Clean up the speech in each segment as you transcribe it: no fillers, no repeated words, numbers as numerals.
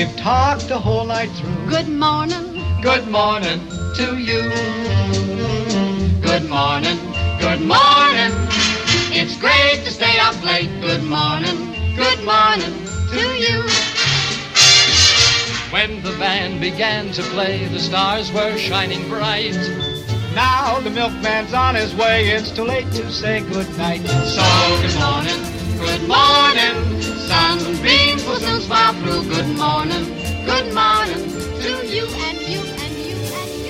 We've talked the whole night through. Good morning. Good morning to you. Good morning. Good morning. It's great to stay up late. Good morning. Good morning to you. When the band began to play, the stars were shining bright. Now the milkman's on his way. It's too late to say good night. So good morning. Good morning. Sunbeams will soon smile through. Good morning. Good morning to you and you and you and you.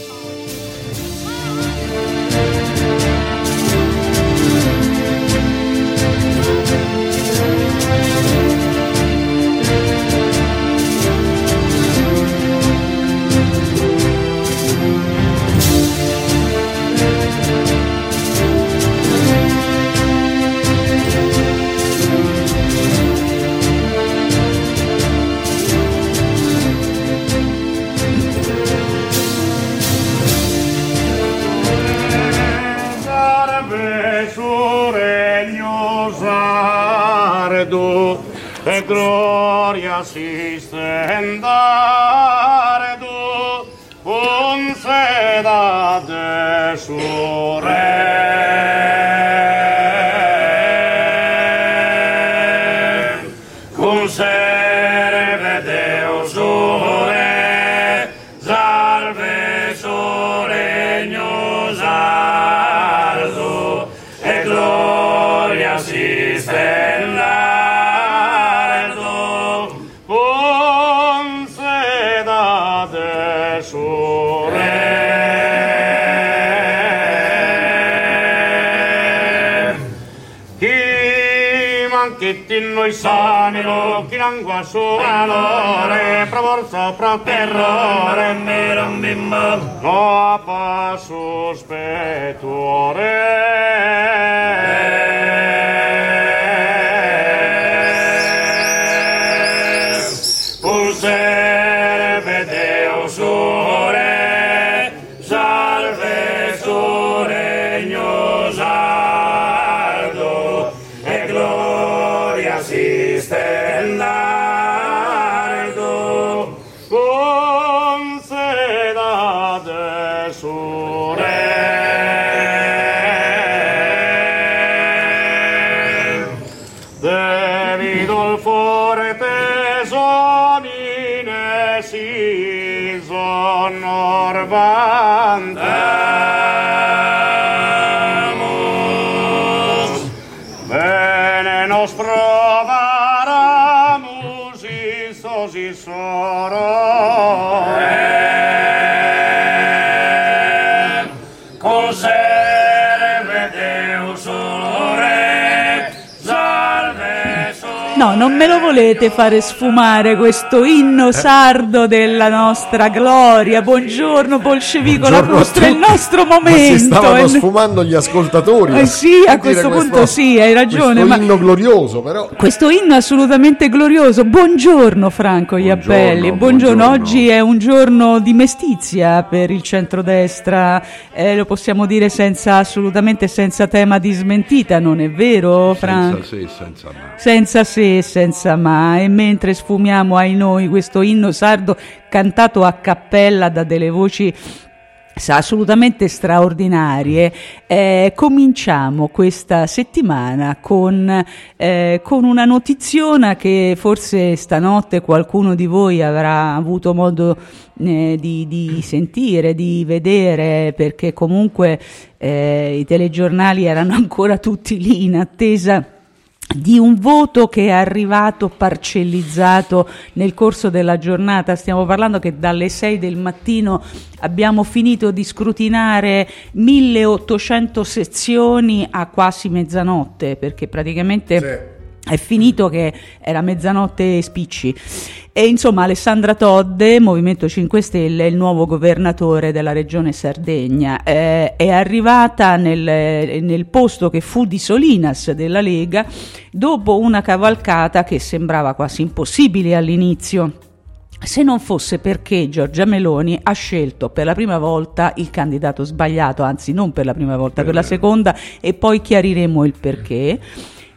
E gloria si stendare tu con seda de suo re con serve Deo suo re salve suo regno sardo e gloria si stendare noi sanino chi lingua sua valore proporzo pro terrore mero bimbo no pa sospettuore pulsere Deo suo re salve suo regno sardo e gloria si stendare con seda de suo re devido il forte sonine si sonorvandamus bene nos provaramus issos issoro conserve Deus re salve No, non me lo volete fare sfumare questo inno sardo della nostra gloria. Buongiorno bolscevico, Buongiorno il nostro momento. Ma si stavano sfumando gli ascoltatori. Sì, a questo punto sì, hai ragione. Questo inno glorioso, però. Questo inno assolutamente glorioso. Buongiorno Franco Iappelli. Buongiorno. Oggi è un giorno di mestizia per il centrodestra, lo possiamo dire assolutamente senza tema di smentita, non è vero Franco? Senza se, senza ma. Senza se, senza ma. E mentre sfumiamo ai noi questo inno sardo cantato a cappella da delle voci assolutamente straordinarie, cominciamo questa settimana con una notiziona che forse stanotte qualcuno di voi avrà avuto modo di sentire, di vedere, perché comunque i telegiornali erano ancora tutti lì in attesa di un voto che è arrivato parcellizzato nel corso della giornata. Stiamo parlando che dalle 6 del mattino abbiamo finito di scrutinare 1800 sezioni a quasi mezzanotte, perché praticamente è finito che era mezzanotte e spicci. E insomma Alessandra Todde, Movimento 5 Stelle, il nuovo governatore della regione Sardegna, è arrivata nel posto che fu di Solinas della Lega dopo una cavalcata che sembrava quasi impossibile all'inizio, se non fosse perché Giorgia Meloni ha scelto per la prima volta il candidato sbagliato, anzi non per la prima volta, per la seconda, e poi chiariremo il perché.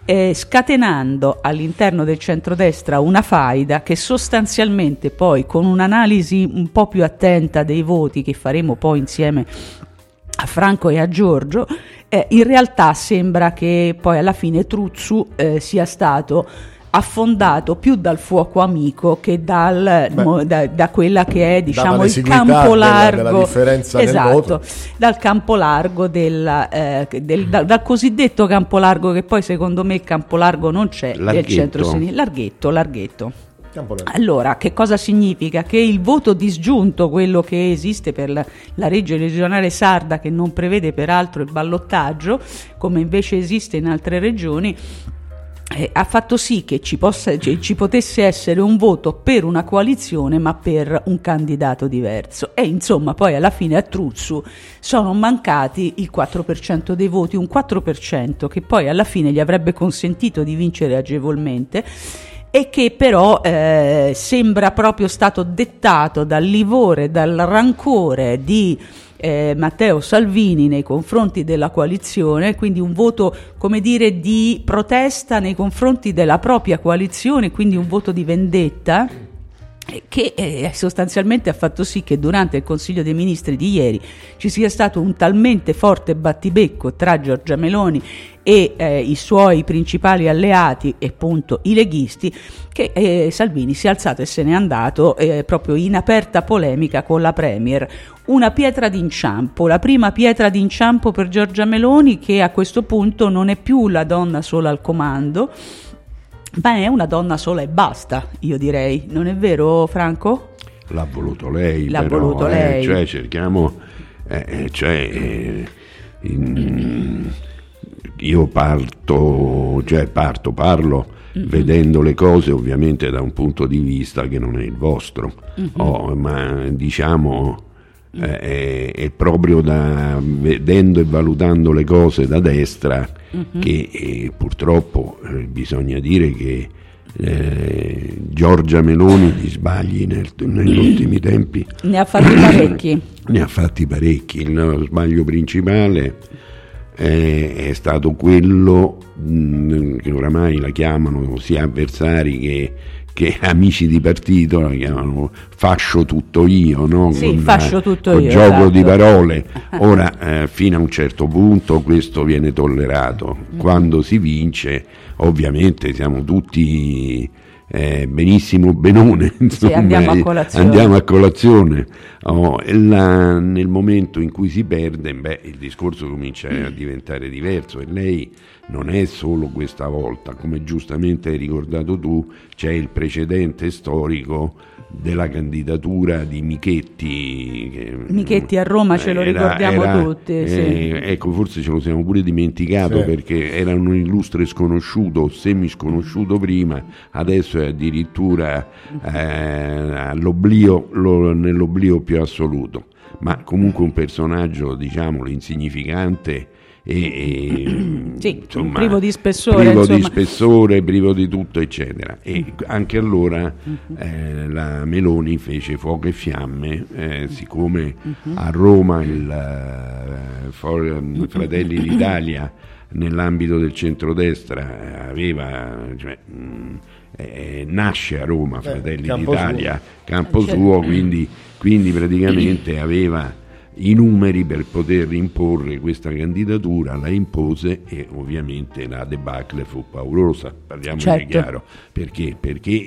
scatenando all'interno del centrodestra una faida che sostanzialmente poi, con un'analisi un po' più attenta dei voti che faremo poi insieme a Franco e a Giorgio, in realtà sembra che poi alla fine Truzzu sia stato affondato più dal fuoco amico che da quella che è, diciamo, il campo largo della differenza nel voto. Dal campo largo dal cosiddetto campo largo, che poi secondo me il campo largo non c'è, del centro-sinistra, larghetto. Allora, che cosa significa? Che il voto disgiunto, quello che esiste per la legge regionale sarda, che non prevede peraltro il ballottaggio come invece esiste in altre regioni, ha fatto sì che ci potesse essere un voto per una coalizione ma per un candidato diverso, e insomma poi alla fine a Truzzu sono mancati il 4% dei voti, un 4% che poi alla fine gli avrebbe consentito di vincere agevolmente, e che però sembra proprio stato dettato dal livore, dal rancore di Matteo Salvini nei confronti della coalizione, quindi un voto, come dire, di protesta nei confronti della propria coalizione, quindi un voto di vendetta, che sostanzialmente ha fatto sì che durante il Consiglio dei Ministri di ieri ci sia stato un talmente forte battibecco tra Giorgia Meloni e i suoi principali alleati, e appunto i leghisti, che Salvini si è alzato e se n'è andato proprio in aperta polemica con la Premier. Una pietra d'inciampo, la prima pietra d'inciampo per Giorgia Meloni, che a questo punto non è più la donna sola al comando, ma è una donna sola e basta, io direi. Non è vero, Franco? L'ha voluto lei. Voluto lei. Cioè cerchiamo, io parlo vedendo le cose ovviamente da un punto di vista che non è il vostro, ma diciamo è proprio vedendo e valutando le cose da destra che purtroppo bisogna dire che Giorgia Meloni di sbagli negli ultimi tempi ne ha fatti parecchi. Il sbaglio principale è stato quello che oramai la chiamano sia avversari che amici di partito, la chiamano fascio tutto io, no? Sì, fascio tutto con io, gioco esatto. di parole. Ora fino a un certo punto questo viene tollerato. Quando si vince ovviamente siamo tutti benissimo benone, insomma, sì, andiamo a colazione. Nel momento in cui si perde, il discorso comincia a diventare diverso, e lei non è solo questa volta, come giustamente hai ricordato tu, c'è il precedente storico della candidatura di Michetti a Roma, ce lo ricordiamo tutti, sì. Ecco, forse ce lo siamo pure dimenticato, sì, perché era un illustre sconosciuto, semisconosciuto prima, adesso è addirittura nell'oblio più assoluto, ma comunque un personaggio, diciamolo, insignificante sì, insomma, privo di spessore, privo di tutto, eccetera. E anche allora la Meloni fece fuoco e fiamme, siccome a Roma il Fratelli d'Italia nell'ambito del centrodestra nasce a Roma Fratelli d'Italia, campo suo, quindi praticamente aveva i numeri per poter imporre questa candidatura, la impose, e ovviamente la debacle fu paurosa, parliamoci chiaro, perché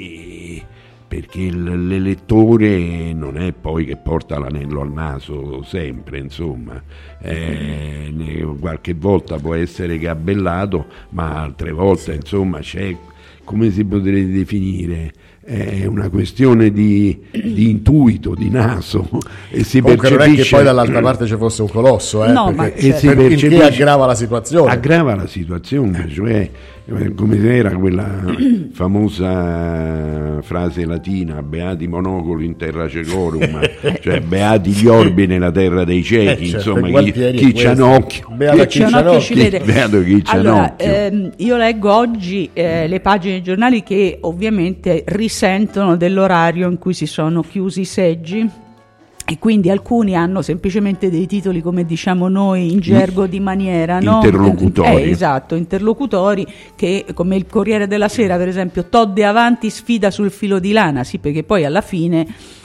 l'elettore non è poi che porta l'anello al naso sempre, insomma, qualche volta può essere gabellato, ma altre volte insomma c'è, come si potrebbe definire, è una questione di intuito, di naso, e si comunque percepisce. Non è che poi dall'altra parte ci fosse un colosso, no, il che aggrava la situazione. Cioè come era quella famosa frase latina, beati monocoli in terra cecorum, cioè beati gli orbi nella terra dei ciechi, insomma, chi c'ha un occhio, chi vede. Beato chi c'ha un occhio. Io leggo oggi le pagine dei giornali che ovviamente risentono dell'orario in cui si sono chiusi i seggi E quindi alcuni hanno semplicemente dei titoli, come diciamo noi in gergo di maniera, no? Interlocutori. Esatto, interlocutori, che come il Corriere della Sera, per esempio, Todde avanti, sfida sul filo di lana, sì, perché poi alla fine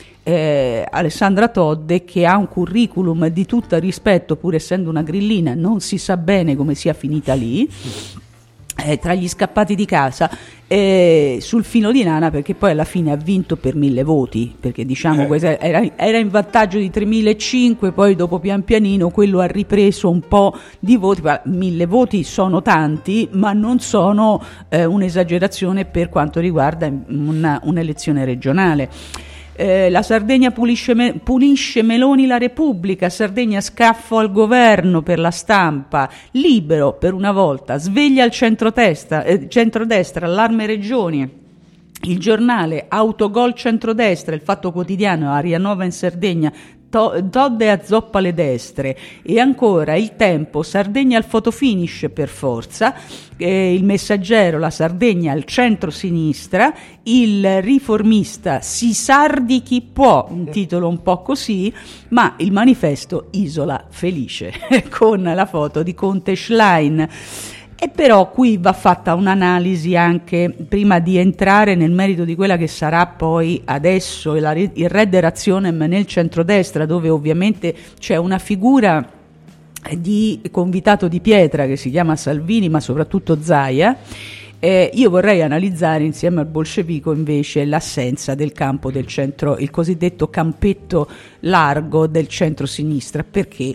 Alessandra Todde, che ha un curriculum di tutto rispetto, pur essendo una grillina, non si sa bene come sia finita lì, tra gli scappati di casa, sul filo di lana, perché poi alla fine ha vinto per 1000 voti, perché diciamo era in vantaggio di 3.500, poi dopo pian pianino quello ha ripreso un po' di voti. 1000 voti sono tanti, ma non sono un'esagerazione per quanto riguarda un'elezione regionale. La Sardegna punisce Meloni la Repubblica, Sardegna scaffo al governo per la Stampa, Libero per una volta, sveglia il centrodestra, allarme regioni, Il Giornale, autogol centrodestra, Il Fatto Quotidiano, Aria Nova in Sardegna, Todde azzoppa le destre, e ancora Il Tempo, Sardegna al fotofinish per forza, Il Messaggero, la Sardegna al centro-sinistra, Il Riformista, si sardi chi può, un titolo un po' così, ma il Manifesto, Isola felice, con la foto di Conte Schlein. E però qui va fatta un'analisi anche, prima di entrare nel merito di quella che sarà poi adesso il Redde Razionem nel centrodestra, dove ovviamente c'è una figura di convitato di pietra che si chiama Salvini, ma soprattutto Zaia. Io vorrei analizzare insieme al bolscevico invece l'assenza del campo del centro, il cosiddetto campetto largo del centro-sinistra.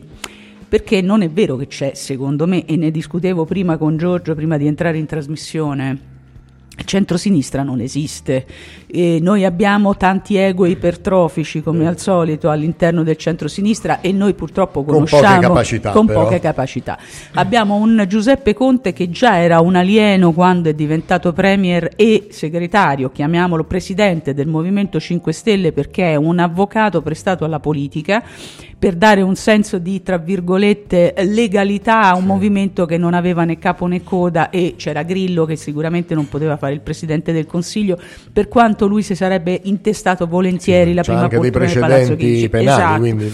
Perché non è vero che c'è, secondo me, e ne discutevo prima con Giorgio prima di entrare in trasmissione, il centrosinistra non esiste. Noi abbiamo tanti ego ipertrofici come al solito all'interno del centrosinistra, e noi purtroppo conosciamo con poche capacità. Abbiamo un Giuseppe Conte che già era un alieno quando è diventato premier e segretario, chiamiamolo presidente del Movimento 5 Stelle, perché è un avvocato prestato alla politica per dare un senso di, tra virgolette, legalità a un movimento che non aveva né capo né coda, e c'era Grillo che sicuramente non poteva fare il Presidente del Consiglio, per quanto lui si sarebbe intestato volentieri la prima poltrona del Palazzo Chigi. Penali, esatto. Quindi,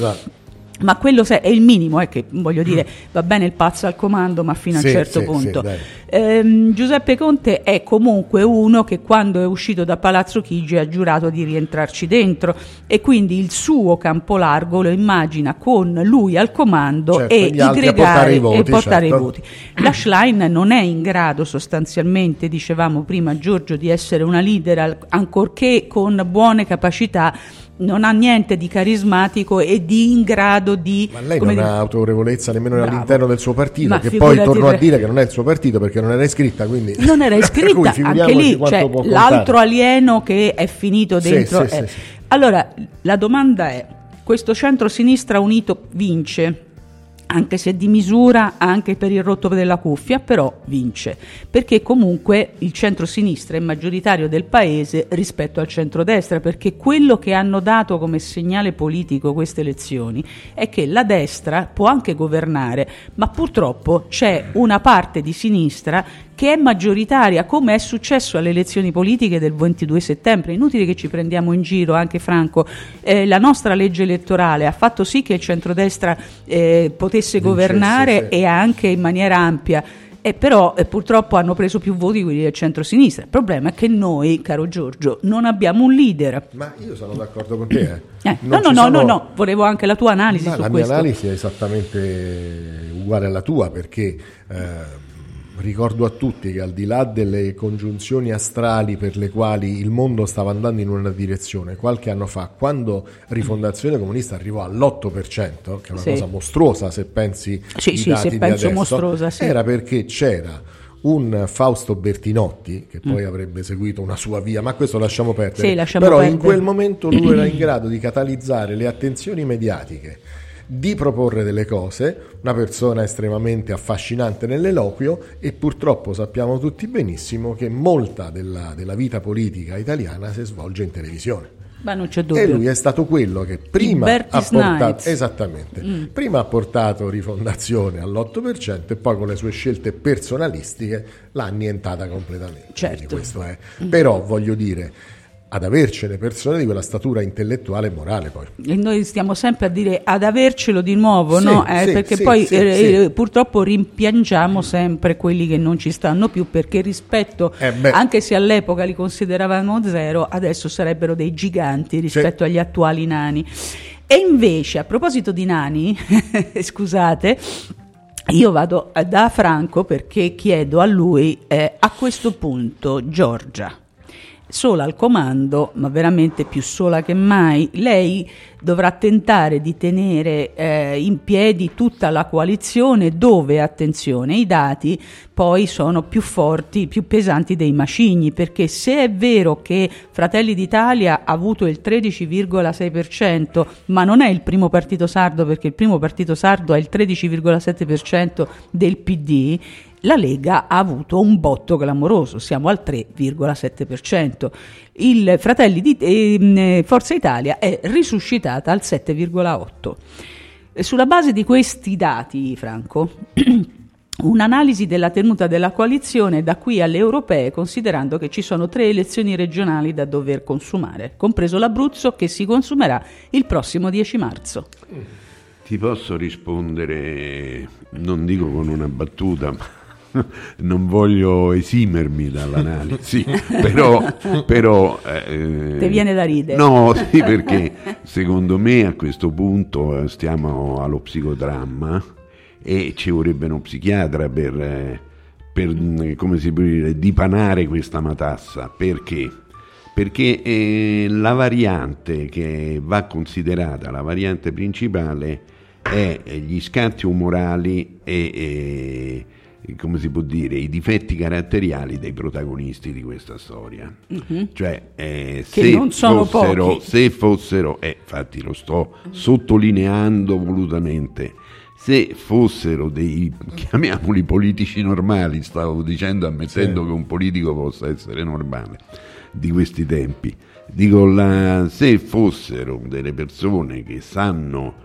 ma quello è il minimo, che voglio dire, va bene il pazzo al comando, ma fino a un certo punto. Giuseppe Conte è comunque uno che quando è uscito da Palazzo Chigi ha giurato di rientrarci dentro, e quindi il suo campo largo lo immagina con lui al comando, e portare i voti. La Schlein non è in grado sostanzialmente, dicevamo prima Giorgio, di essere una leader, ancorché con buone capacità. Non ha niente di carismatico e di in grado di... Ma lei non ha autorevolezza nemmeno all'interno del suo partito, che poi torno a dire che non è il suo partito perché non era iscritta, quindi... Non era iscritta, anche lì c'è l'altro alieno che è finito dentro. Sì. Allora, la domanda è, questo centro-sinistra unito vince? Anche se di misura, anche per il rotto della cuffia, però vince, perché comunque il centro-sinistra è maggioritario del paese rispetto al centrodestra, perché quello che hanno dato come segnale politico queste elezioni è che la destra può anche governare, ma purtroppo c'è una parte di sinistra che è maggioritaria, come è successo alle elezioni politiche del 22 settembre. Inutile che ci prendiamo in giro, anche Franco, la nostra legge elettorale ha fatto sì che il centrodestra potesse governare, e anche in maniera ampia, però purtroppo hanno preso più voti quelli del centro-sinistra. Il problema è che noi, caro Giorgio, non abbiamo un leader. Ma io sono d'accordo con te. No, volevo anche la tua analisi su questo. La mia analisi è esattamente uguale alla tua, perché ricordo a tutti che al di là delle congiunzioni astrali per le quali il mondo stava andando in una direzione, qualche anno fa, quando Rifondazione Comunista arrivò all'8%, che è una cosa mostruosa se pensi ai dati di adesso, mostruosa, era perché c'era un Fausto Bertinotti che poi avrebbe seguito una sua via, ma questo lasciamo perdere. Però in quel momento lui era in grado di catalizzare le attenzioni mediatiche, di proporre delle cose, una persona estremamente affascinante nell'eloquio, e purtroppo sappiamo tutti benissimo che molta della vita politica italiana si svolge in televisione. Ma non c'è dubbio. E lui è stato quello che prima ha portato, prima ha portato Rifondazione all'8% e poi con le sue scelte personalistiche l'ha annientata completamente. Certo. Questo è. Però voglio dire, ad avercene persone di quella statura intellettuale e morale poi. E noi stiamo sempre a dire ad avercelo di nuovo, Sì, no? sì, Perché sì, poi sì. purtroppo rimpiangiamo sempre quelli che non ci stanno più, perché rispetto, anche se all'epoca li consideravamo zero, adesso sarebbero dei giganti rispetto agli attuali nani. E invece, a proposito di nani, scusate, io vado da Franco perché chiedo a lui, a questo punto, Giorgia, sola al comando, ma veramente più sola che mai, lei dovrà tentare di tenere in piedi tutta la coalizione, dove, attenzione, i dati poi sono più forti, più pesanti dei macigni, perché se è vero che Fratelli d'Italia ha avuto il 13,6%, ma non è il primo partito sardo, perché il primo partito sardo ha il 13,7% del PD, la Lega ha avuto un botto clamoroso, siamo al 3,7%. Il Fratelli di Forza Italia è risuscitata al 7,8%. Sulla base di questi dati, Franco, un'analisi della tenuta della coalizione da qui alle europee, considerando che ci sono 3 elezioni regionali da dover consumare, compreso l'Abruzzo, che si consumerà il prossimo 10 marzo. Ti posso rispondere, non dico con una battuta, ma non voglio esimermi dall'analisi, però ti viene da ridere. No, sì, perché secondo me a questo punto stiamo allo psicodramma e ci vorrebbe uno psichiatra per come si può dire, dipanare questa matassa. Perché? Perché la variante che va considerata, la variante principale, è gli scatti umorali e come si può dire, i difetti caratteriali dei protagonisti di questa storia. Cioè, che non sono pochi. Se fossero, infatti lo sto sottolineando volutamente, se fossero dei, chiamiamoli politici normali, stavo dicendo, ammettendo che un politico possa essere normale di questi tempi, dico, se fossero delle persone che sanno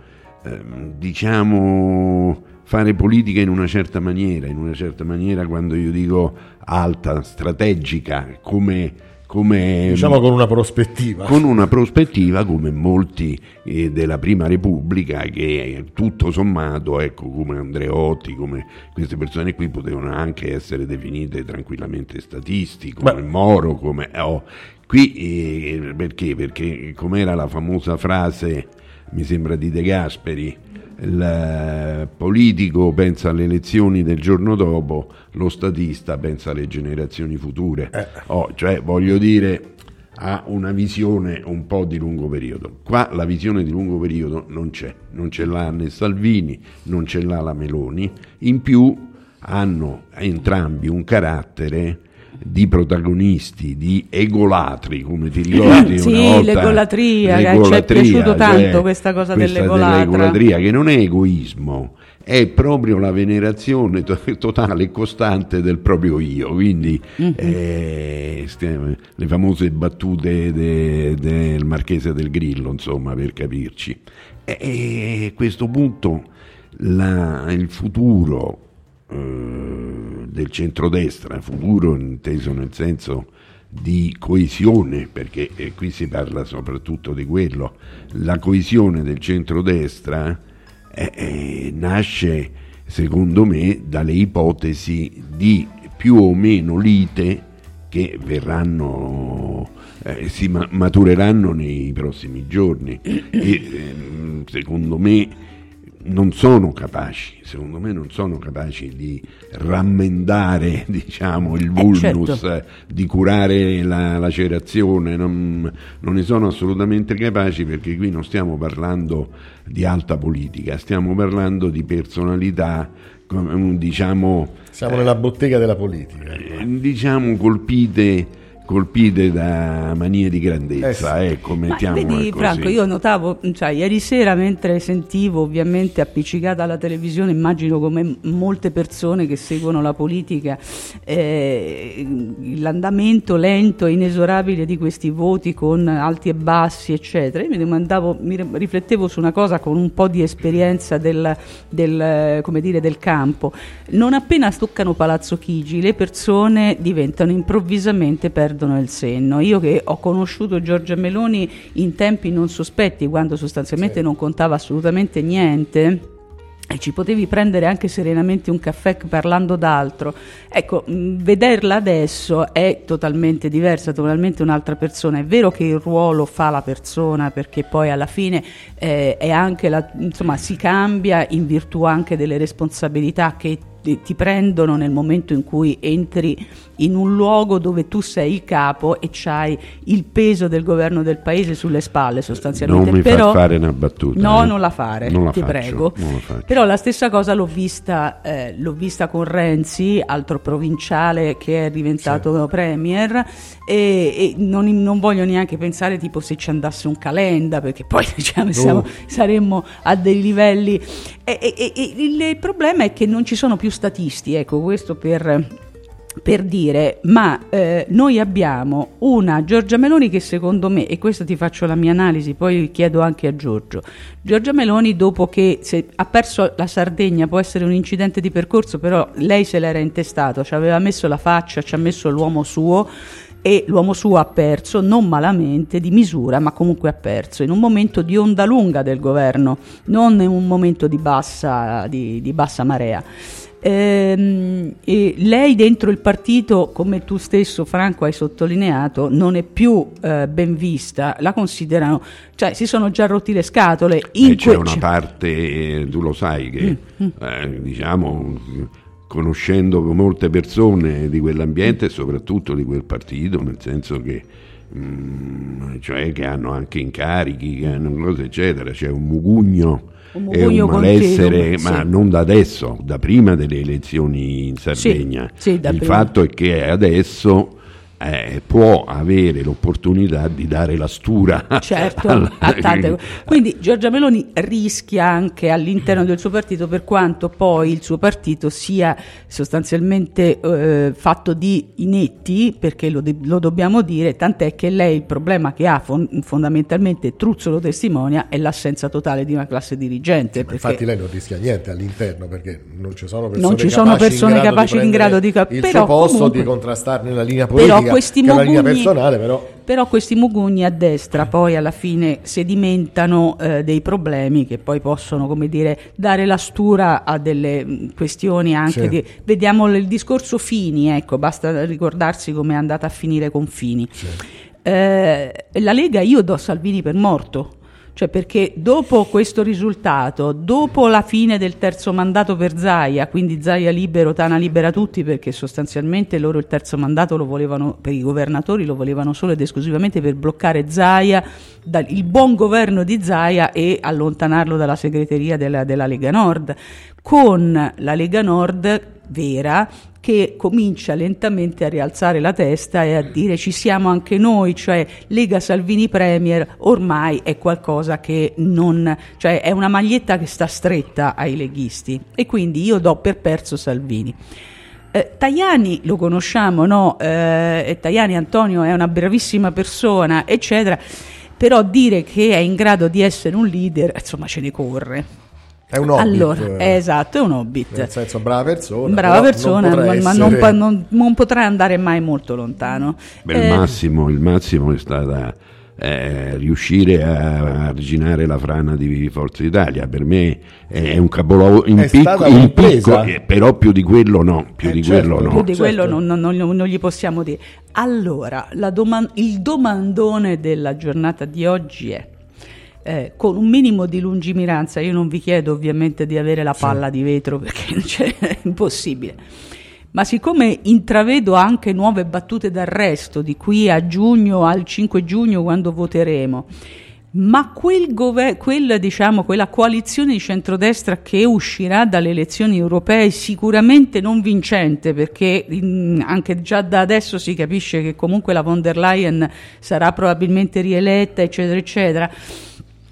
diciamo fare politica in una certa maniera, quando io dico alta, strategica, come diciamo con una prospettiva, come molti della Prima Repubblica, che tutto sommato, ecco, come Andreotti, come queste persone qui, potevano anche essere definite tranquillamente statisti, come Moro, come qui perché com'era la famosa frase, mi sembra di De Gasperi, il politico pensa alle elezioni del giorno dopo, lo statista pensa alle generazioni future. Cioè, voglio dire, ha una visione un po' di lungo periodo. Qua la visione di lungo periodo non c'è, non ce l'ha né Salvini, non ce l'ha la Meloni. In più hanno entrambi un carattere di protagonisti, di egolatri, come ti ricordi sì, una volta? l'egolatria, che ci è piaciuto tanto questa cosa dell'egolatria, che non è egoismo, è proprio la venerazione totale e costante del proprio io, quindi le famose battute del Marchese del Grillo, insomma, per capirci. E a questo punto il futuro del centrodestra, futuro inteso nel senso di coesione, perché qui si parla soprattutto di quello, la coesione del centrodestra nasce secondo me dalle ipotesi di più o meno lite che verranno si matureranno nei prossimi giorni e secondo me non sono capaci di rammendare, diciamo, il vulnus, di curare la lacerazione, non ne sono assolutamente capaci, perché qui non stiamo parlando di alta politica, stiamo parlando di personalità, diciamo, siamo nella bottega della politica, diciamo colpite da manie di grandezza, ecco, mettiamola vedi, così. Franco, io notavo, ieri sera mentre sentivo, ovviamente appiccicata alla televisione, immagino come molte persone che seguono la politica, l'andamento lento e inesorabile di questi voti con alti e bassi, eccetera. Io mi riflettevo su una cosa con un po' di esperienza del campo. Non appena toccano Palazzo Chigi, le persone diventano improvvisamente, perdono perdono il senno. Io che ho conosciuto Giorgia Meloni in tempi non sospetti, quando sostanzialmente non contava assolutamente niente, e ci potevi prendere anche serenamente un caffè parlando d'altro. Ecco, vederla adesso è totalmente diversa, totalmente un'altra persona. È vero che il ruolo fa la persona, perché poi alla fine è anche insomma, si cambia in virtù anche delle responsabilità che ti prendono nel momento in cui entri in un luogo dove tu sei il capo e c'hai il peso del governo del paese sulle spalle sostanzialmente. Non mi far fare una battuta. No, non la fare, non la ti faccio, prego. non la faccio. Però la stessa cosa l'ho vista con Renzi, altro provinciale che è diventato premier, e non voglio neanche pensare tipo se ci andasse un Calenda, perché poi diciamo, saremmo a dei livelli e il problema è che non ci sono più statisti, ecco, questo per dire, ma noi abbiamo una Giorgia Meloni che secondo me, e questo ti faccio la mia analisi, poi chiedo anche a Giorgia Meloni, dopo che ha perso la Sardegna, può essere un incidente di percorso, però lei se l'era intestato, ci aveva messo la faccia, ci ha messo l'uomo suo, e l'uomo suo ha perso, non malamente, di misura, ma comunque ha perso, in un momento di onda lunga del governo, non in un momento di bassa marea. E lei dentro il partito, come tu stesso Franco hai sottolineato, non è più ben vista, la considerano, cioè si sono già rotti le scatole. C'è una parte, tu lo sai, che diciamo, conoscendo molte persone di quell'ambiente e soprattutto di quel partito, nel senso che cioè che hanno anche incarichi, che hanno cose eccetera, c'è un mugugno e un malessere, ma non da adesso, da prima delle elezioni in Sardegna. Il prima. Fatto è che adesso può avere l'opportunità di dare la stura, certo, a tante. Quindi Giorgia Meloni rischia anche all'interno del suo partito, per quanto poi il suo partito sia sostanzialmente fatto di inetti, perché lo dobbiamo dire, tant'è che lei il problema che ha fondamentalmente, Truzzo lo testimonia, è l'assenza totale di una classe dirigente. Infatti lei non rischia niente all'interno, perché non ci sono persone capaci in grado di il suo posto, comunque, di contrastarne la linea politica. Però questi che è la linea personale, però questi mugugni a destra poi alla fine sedimentano dei problemi che poi possono, come dire, dare la stura a delle questioni anche vediamo il discorso Fini, ecco, basta ricordarsi come è andata a finire con Fini. La Lega, io do Salvini per morto. Cioè, perché dopo questo risultato, dopo la fine del terzo mandato per Zaia, quindi Zaia libero, Tana libera tutti, perché sostanzialmente loro il terzo mandato lo volevano, per i governatori lo volevano solo ed esclusivamente per bloccare Zaia, il buon governo di Zaia, e allontanarlo dalla segreteria della Lega Nord, con la Lega Nord vera che comincia lentamente a rialzare la testa e a dire ci siamo anche noi, cioè Lega Salvini Premier ormai è qualcosa che non, cioè è una maglietta che sta stretta ai leghisti, e quindi io do per perso Salvini. Tajani lo conosciamo, no? Tajani Antonio è una bravissima persona, eccetera, però dire che è in grado di essere un leader, insomma, ce ne corre. È un hobbit. Allora, esatto, è un hobbit. Nel senso, brava persona, ma non potrà andare mai molto lontano. Il massimo è stata riuscire a arginare la frana di Forza Italia. Per me è un capolavoro in piccolo, però più di quello no. Più di quello non gli possiamo dire. Allora, il domandone della giornata di oggi è: con un minimo di lungimiranza, io non vi chiedo ovviamente di avere la palla di vetro, perché è impossibile, ma siccome intravedo anche nuove battute d'arresto di qui a giugno, al 5 giugno quando voteremo, ma quella coalizione di centrodestra che uscirà dalle elezioni europee sicuramente non vincente, perché anche già da adesso si capisce che comunque la von der Leyen sarà probabilmente rieletta, eccetera eccetera,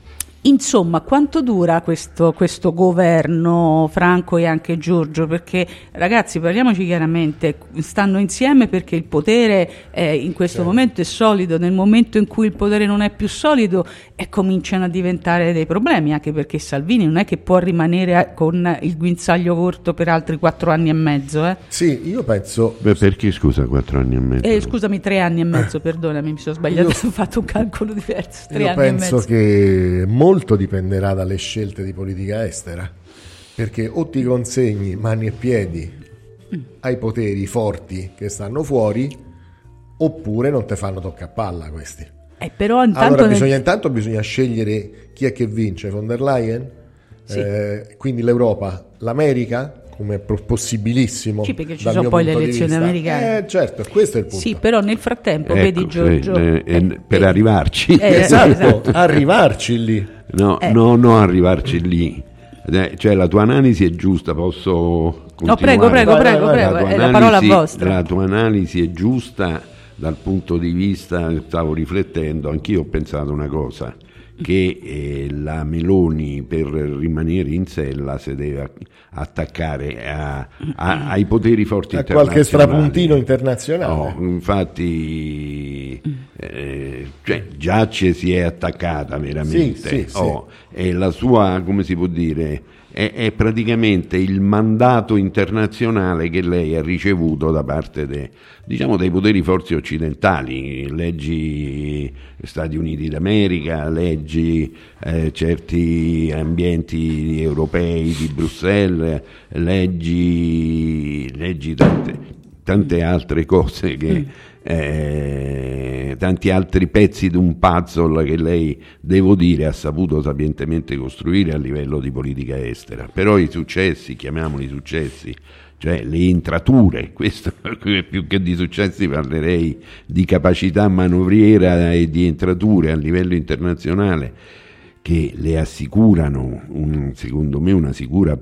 Insomma, quanto dura questo governo, Franco e anche Giorgio? Perché, ragazzi, parliamoci chiaramente, stanno insieme perché il potere in questo momento è solido. Nel momento in cui il potere non è più solido cominciano a diventare dei problemi, anche perché Salvini non è che può rimanere con il guinzaglio corto per altri 4 anni e mezzo. Sì, io penso... Perché, scusa, 4 anni e mezzo? Scusami, 3 anni e mezzo, perdonami, mi sono sbagliato, ho fatto un calcolo diverso. 3 Io anni e penso mezzo. che molto dipenderà dalle scelte di politica estera, perché o ti consegni mani e piedi ai poteri forti che stanno fuori, oppure non te fanno tocca a palla questi. Però intanto Allora intanto bisogna scegliere chi è che vince, von der Leyen, Sì. Quindi l'Europa, l'America, come possibilissimo. Sì, perché ci dal sono mio poi le punto di elezioni vista. americane. Certo, questo è il punto. Sì, però nel frattempo, Ecco, vedi Giorgio... per arrivarci. Esatto, arrivarci lì. No, arrivarci lì. Cioè, la tua analisi è giusta, posso continuare? No, prego, vai, è la parola vostra. La tua analisi è giusta dal punto di vista, stavo riflettendo, anch'io ho pensato una cosa, che la Meloni per rimanere in sella si deve attaccare ai poteri forti A internazionali. qualche strapuntino internazionale. No, infatti già ci si è attaccata veramente. Sì. E la sua, come si può dire, è praticamente il mandato internazionale che lei ha ricevuto da parte dei poteri forti occidentali, leggi Stati Uniti d'America, leggi certi ambienti europei di Bruxelles, leggi tante altre cose tanti altri pezzi di un puzzle che lei, devo dire, ha saputo sapientemente costruire a livello di politica estera. Però i successi, chiamiamoli successi, cioè le intrature, questo più che di successi parlerei di capacità manovriera e di entrature a livello internazionale, che le assicurano secondo me una sicura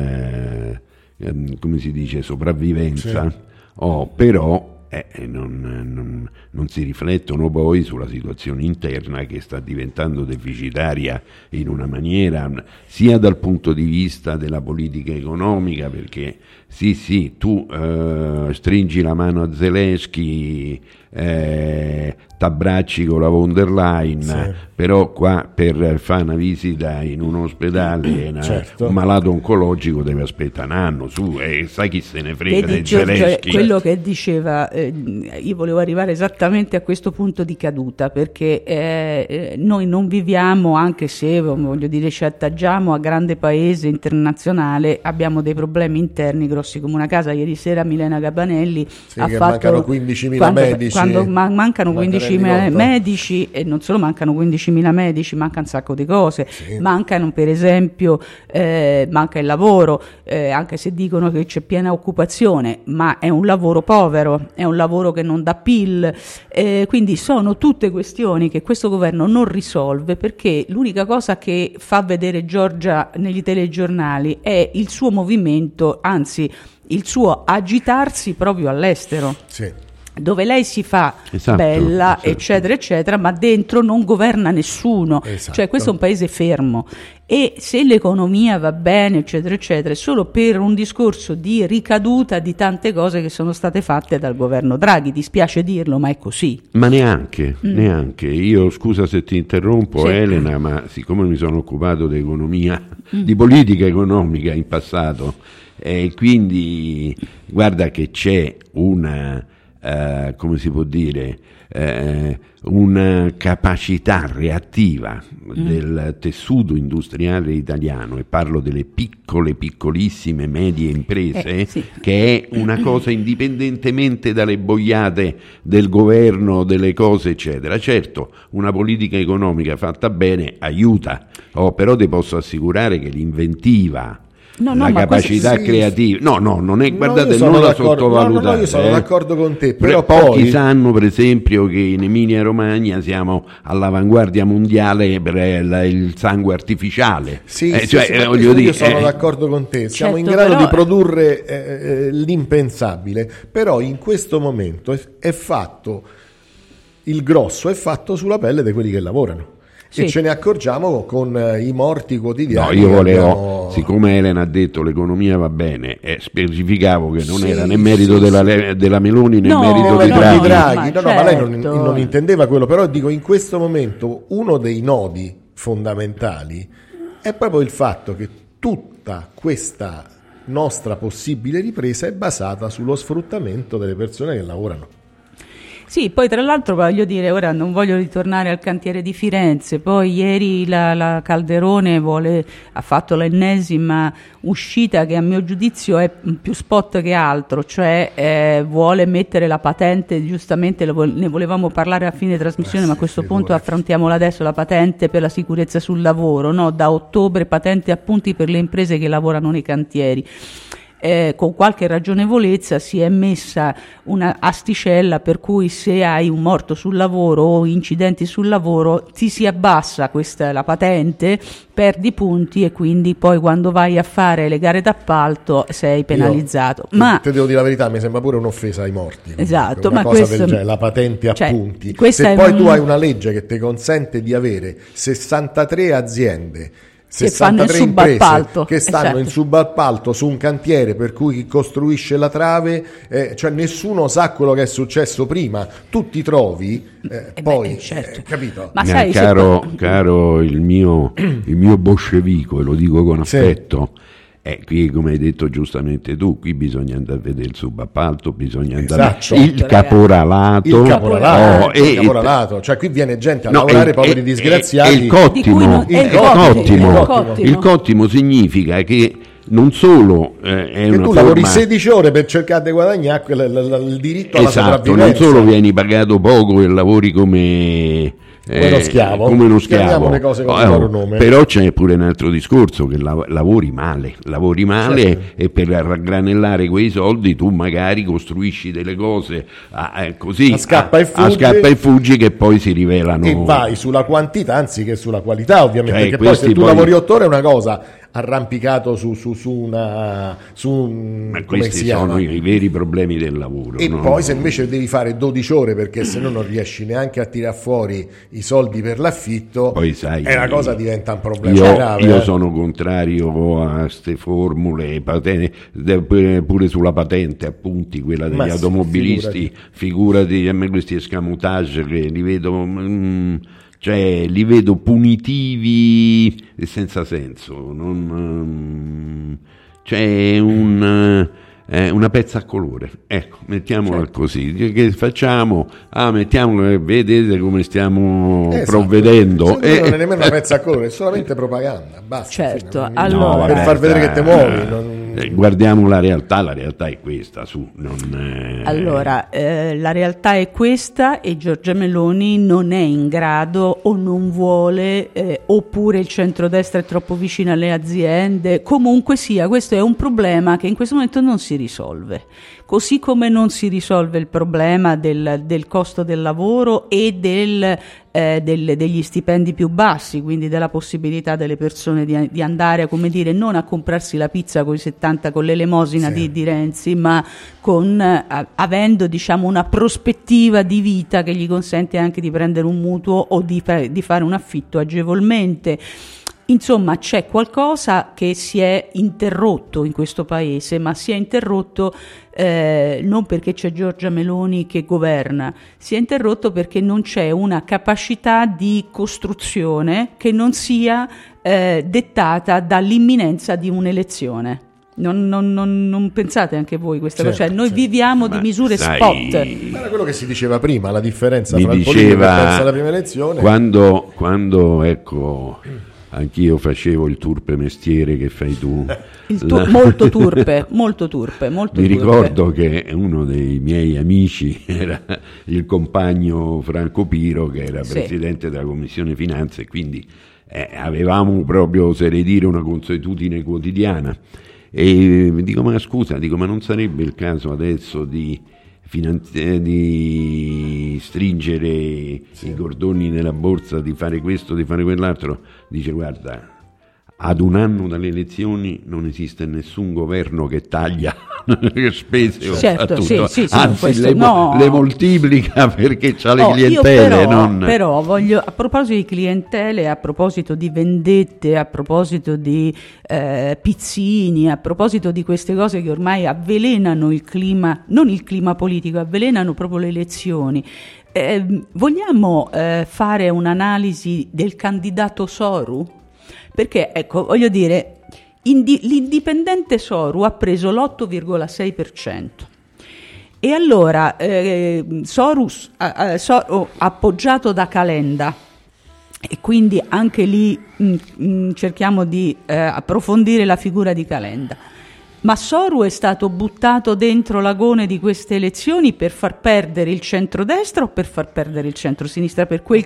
come si dice, sopravvivenza. Però non si riflettono poi sulla situazione interna, che sta diventando deficitaria in una maniera, sia dal punto di vista della politica economica, perché sì, tu stringi la mano a Zelensky, t'abbracci con la von der Leyen, però qua per fare una visita in un ospedale un malato oncologico deve aspettare un anno, sai chi se ne frega di Zelensky. Quello che diceva, io volevo arrivare esattamente a questo punto di caduta, perché noi non viviamo, anche se voglio dire ci attaggiamo a grande paese internazionale, abbiamo dei problemi interni grossi come una casa. Ieri sera Milena Gabanelli ha che fatto mancano 15.000 medici, quando mancano 15.000 medici, e non solo mancano 15.000 medici, manca un sacco di cose, mancano per esempio manca il lavoro, anche se dicono che c'è piena occupazione, ma è un lavoro povero, è un lavoro che non dà PIL, quindi sono tutte questioni che questo governo non risolve, perché l'unica cosa che fa vedere Giorgia negli telegiornali è il suo movimento, anzi il suo agitarsi proprio all'estero, dove lei si fa bella, eccetera eccetera, ma dentro non governa nessuno, cioè questo è un paese fermo, e se l'economia va bene, eccetera eccetera, è solo per un discorso di ricaduta di tante cose che sono state fatte dal governo Draghi. Dispiace dirlo, ma è così. Ma neanche. Io, scusa se ti interrompo, Elena, ma siccome mi sono occupato di economia, di politica economica in passato, quindi guarda che c'è una come si può dire, una capacità reattiva del tessuto industriale italiano, e parlo delle piccolissime medie imprese, che è una cosa indipendentemente dalle boiate del governo, delle cose eccetera. Certo, una politica economica fatta bene aiuta, però ti posso assicurare che l'inventiva, la capacità creativa, non è, guardate, non la sottovalutate. Io sono d'accordo con te, però pochi sanno per esempio che in Emilia Romagna siamo all'avanguardia mondiale per il sangue artificiale. Io sono d'accordo con te, siamo in grado di produrre l'impensabile, però in questo momento è fatto, il grosso è fatto sulla pelle di quelli che lavorano. Sì. E ce ne accorgiamo con i morti quotidiani. No, io che volevo, abbiamo- siccome Elena ha detto l'economia va bene, specificavo che non Sì, era né merito sì, della Meloni né No, merito No, di no, Draghi. di Draghi. Ma No, ma lei non, certo. non intendeva quello, però dico in questo momento uno dei nodi fondamentali è proprio il fatto che tutta questa nostra possibile ripresa è basata sullo sfruttamento delle persone che lavorano. Sì, poi tra l'altro voglio dire, ora non voglio ritornare al cantiere di Firenze, poi ieri la Calderone ha fatto l'ennesima uscita che a mio giudizio è più spot che altro, cioè vuole mettere la patente, giustamente ne volevamo parlare a fine trasmissione, ma a questo punto affrontiamola adesso, la patente per la sicurezza sul lavoro, no? Da ottobre patente a punti per le imprese che lavorano nei cantieri. Con qualche ragionevolezza si è messa una asticella per cui se hai un morto sul lavoro o incidenti sul lavoro ti si abbassa la patente, perdi punti e quindi poi quando vai a fare le gare d'appalto sei penalizzato. Ma te devo dire la verità, mi sembra pure un'offesa ai morti. Esatto, una ma cosa questo, del genere, la patente a cioè, punti. questa Se è poi tu hai una legge che ti consente di avere 63 aziende, che fanno il 63 imprese subappalto, che stanno esatto, in subappalto su un cantiere per cui chi costruisce la trave, cioè nessuno sa quello che è successo prima, tu ti trovi poi, certo. capito? Ma sai, Caro il mio bolscevico, e lo dico con Sì. affetto, qui come hai detto giustamente tu, qui bisogna andare a vedere il subappalto, bisogna andare Esatto. il caporalato, Il caporalato, e- il caporalato, cioè qui viene gente a no, lavorare, e- poveri e- disgraziati. e il cottimo, Di cui non- il il cottimo. cottimo. Il cottimo significa che non solo è che una tu lavori forma 16 ore per cercare di guadagnare il diritto alla esatto, non sopravvivenza. solo vieni pagato poco e lavori come uno schiavo. come uno Chiamiamo schiavo. le cose con il loro nome. Però c'è pure un altro discorso, che lavori male Certo. e per raggranellare quei soldi tu magari costruisci delle cose così A scappa e fuggi. a scappa e fuggi che poi si rivelano E vai sulla quantità anziché sulla qualità, ovviamente, Cioè, perché poi se questi tu poi- lavori 8 ore è una cosa, arrampicato su un ma come questi si chiama? sono i veri problemi del lavoro, E no? poi se invece devi fare 12 ore perché se no non riesci neanche a tirare fuori i soldi per l'affitto, Poi sai, la cosa diventa un problema grave. io sono contrario a queste formule, pure sulla patente, appunti, quella degli Ma sì, automobilisti, figurati, a me questi escamotage che li vedo, cioè li vedo punitivi e senza senso, c'è una pezza a colore, ecco, mettiamola Certo. così. Che facciamo? Mettiamolo, vedete come stiamo Esatto. provvedendo. Secondo me non è nemmeno una pezza a colore, è solamente propaganda, basta. Certo, fine. allora- vabbè, per far vedere che te muovi. guardiamo la realtà è questa, Allora, la realtà è questa e Giorgia Meloni non è in grado o non vuole, oppure il centrodestra è troppo vicino alle aziende, comunque sia, questo è un problema che in questo momento non si risolve. Così come non si risolve il problema del costo del lavoro e degli stipendi più bassi, quindi della possibilità delle persone di andare, come dire, non a comprarsi la pizza con i 70 con l'elemosina di Renzi, ma avendo, diciamo, una prospettiva di vita che gli consente anche di prendere un mutuo o di fare un affitto agevolmente. Insomma, c'è qualcosa che si è interrotto in questo paese, ma si è interrotto non perché c'è Giorgia Meloni che governa, si è interrotto perché non c'è una capacità di costruzione che non sia dettata dall'imminenza di un'elezione. Non pensate anche voi questa cosa? Cioè, noi viviamo di misure spot. Ma era quello che si diceva prima, la differenza mi tra il politico che diceva pensa alla prima elezione. quando ecco, anch'io facevo il turpe mestiere che fai tu. Molto turpe, molto turpe. Mi ricordo che uno dei miei amici era il compagno Franco Piro, che era presidente della Commissione Finanze, e quindi avevamo proprio, oserei dire, una consuetudine quotidiana. E dico, ma scusa, ma non sarebbe il caso adesso di stringere i cordoni nella borsa, di fare questo, di fare quell'altro? Dice, guarda, ad un anno dalle elezioni non esiste nessun governo che taglia le spese, certo, sì, anzi no. le moltiplica perché c'ha le Io clientele. però voglio, a proposito di clientele, a proposito di vendette, a proposito di pizzini, a proposito di queste cose che ormai avvelenano il clima, non il clima politico, avvelenano proprio le elezioni. Vogliamo fare un'analisi del candidato Soru? Perché, ecco, voglio dire, l'indipendente Soru ha preso l'8,6%. E allora Soru appoggiato da Calenda, e quindi anche lì cerchiamo di approfondire la figura di Calenda. Ma Soru è stato buttato dentro l'agone di queste elezioni per far perdere il centrodestra o per far perdere il centrosinistra? Per quel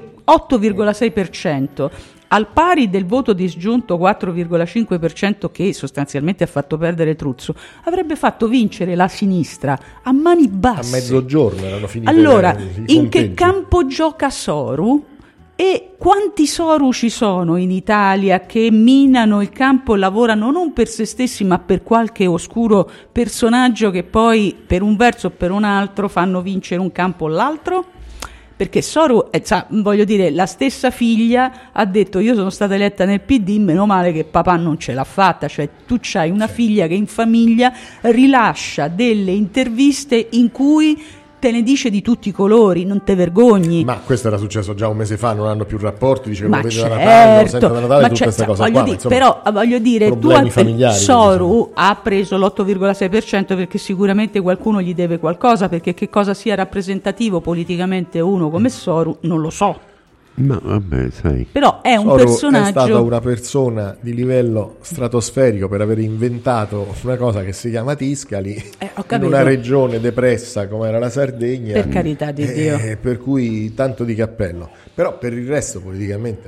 8,6%, al pari del voto disgiunto 4,5% che sostanzialmente ha fatto perdere Truzzo, avrebbe fatto vincere la sinistra a mani basse. A mezzogiorno erano finite. Allora, i in che conteggi. campo gioca Soru? E quanti Soru ci sono in Italia che minano il campo, lavorano non per se stessi ma per qualche oscuro personaggio che poi per un verso o per un altro fanno vincere un campo o l'altro? Perché Soru, voglio dire, la stessa figlia ha detto: io sono stata eletta nel PD, meno male che papà non ce l'ha fatta. Cioè tu c'hai una figlia che in famiglia rilascia delle interviste in cui te ne dice di tutti i colori, non te vergogni. Ma questo era successo già un mese fa, non hanno più rapporti, dice che Ma lo vede certo, da Natale, lo sente da Natale, tutta questa cosa qua. Però voglio dire, Soru ha preso l'8,6% perché sicuramente qualcuno gli deve qualcosa, perché che cosa sia rappresentativo politicamente uno come Soru non lo so. Ma vabbè, sai. Però è un Soru personaggio. è stata una persona di livello stratosferico per aver inventato una cosa che si chiama Tiscali in una regione depressa come era la Sardegna. Per carità di Dio. Per cui tanto di cappello. Però per il resto politicamente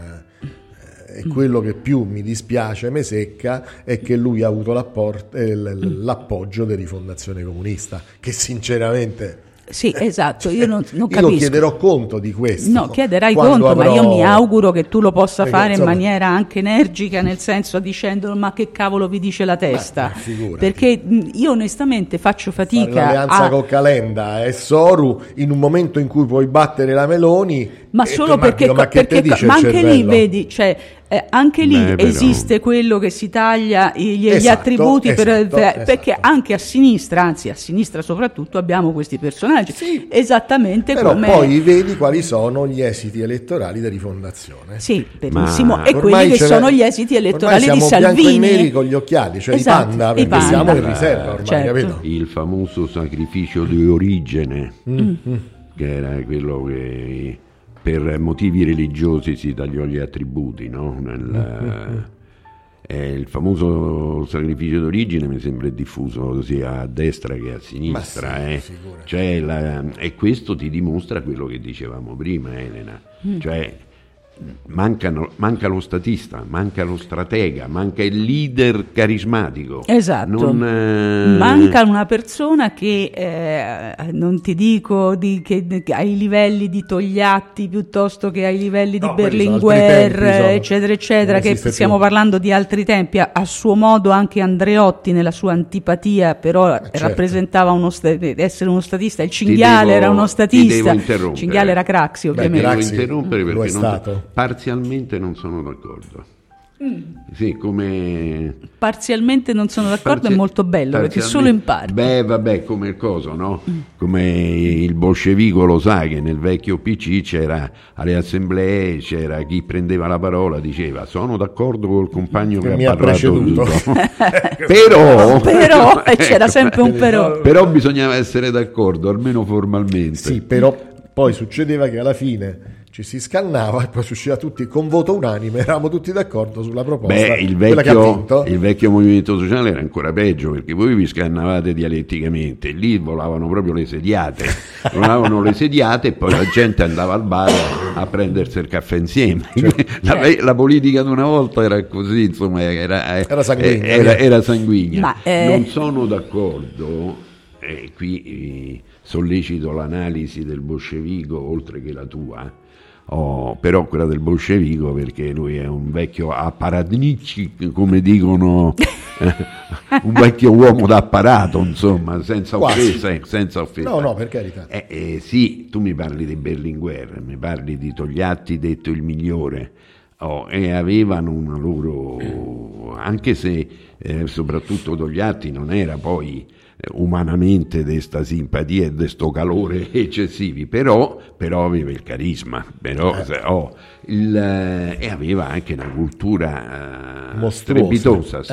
e quello che più mi dispiace, me secca, è che lui ha avuto l'appoggio di Rifondazione Comunista, che sinceramente... Sì, esatto, io non capisco. Io chiederò conto di questo. No, chiederai conto, ma io mi auguro che tu lo possa fare in maniera anche energica, nel senso dicendo: ma che cavolo vi dice la testa? Perché io onestamente faccio fatica. Fare l'alleanza con Calenda e Soru in un momento in cui puoi battere la Meloni, ma solo perché ma anche lì vedi, cioè anche lì esiste quello che si taglia gli attributi perché anche a sinistra, anzi a sinistra soprattutto, abbiamo questi personaggi, esattamente. Però come poi vedi quali sono gli esiti elettorali di Rifondazione. Sì, benissimo, e quelli che sono gli esiti elettorali di Salvini. Bianco e neri con gli occhiali, cioè i panda, perché siamo in riserva ormai, certo. Capito? Il famoso sacrificio di Origene, che era quello che per motivi religiosi si tagliò gli attributi, no? Il famoso sacrificio d'origine mi sembra diffuso sia a destra che a sinistra, e questo ti dimostra quello che dicevamo prima, Elena, cioè manca lo statista, manca lo stratega, manca il leader carismatico. Esatto. Manca una persona che non ti dico che ai livelli di Togliatti piuttosto che ai livelli di Berlinguer, eccetera eccetera, che stiamo parlando di altri tempi. A suo modo anche Andreotti nella sua antipatia, però rappresentava essere uno statista. Il Cinghiale era uno statista. Il Cinghiale era Craxi, ovviamente. Devo interrompere perché lo è stato. Parzialmente non sono d'accordo. Sì, come parzialmente non sono d'accordo, è molto bello perché solo in parte. Vabbè, come il coso, no? Come il bolscevico lo sa che nel vecchio PC c'era alle assemblee, c'era chi prendeva la parola, diceva: sono d'accordo col compagno che mi ha parlato preceduto. però c'era sempre un però. Però bisognava essere d'accordo, almeno formalmente. Sì, però poi succedeva che alla fine ci si scannava e poi si usciva tutti con voto unanime, eravamo tutti d'accordo sulla proposta. Il vecchio movimento sociale era ancora peggio, perché voi vi scannavate dialetticamente, lì volavano proprio le sediate, e poi la gente andava al bar a prendersi il caffè insieme. La politica di una volta era così, insomma, era sanguigna. Non sono d'accordo, qui sollecito l'analisi del bolscevico oltre che la tua. però quella del bolscevico, perché lui è un vecchio apparatnici, come dicono, un vecchio uomo d'apparato, insomma, senza offesa, senza offesa. No, per carità. Sì, tu mi parli di Berlinguer, mi parli di Togliatti, detto il migliore, e avevano una loro, anche se soprattutto Togliatti non era poi umanamente di sta simpatia e di sto calore eccessivi, però aveva il carisma, e aveva anche una cultura strepitosa.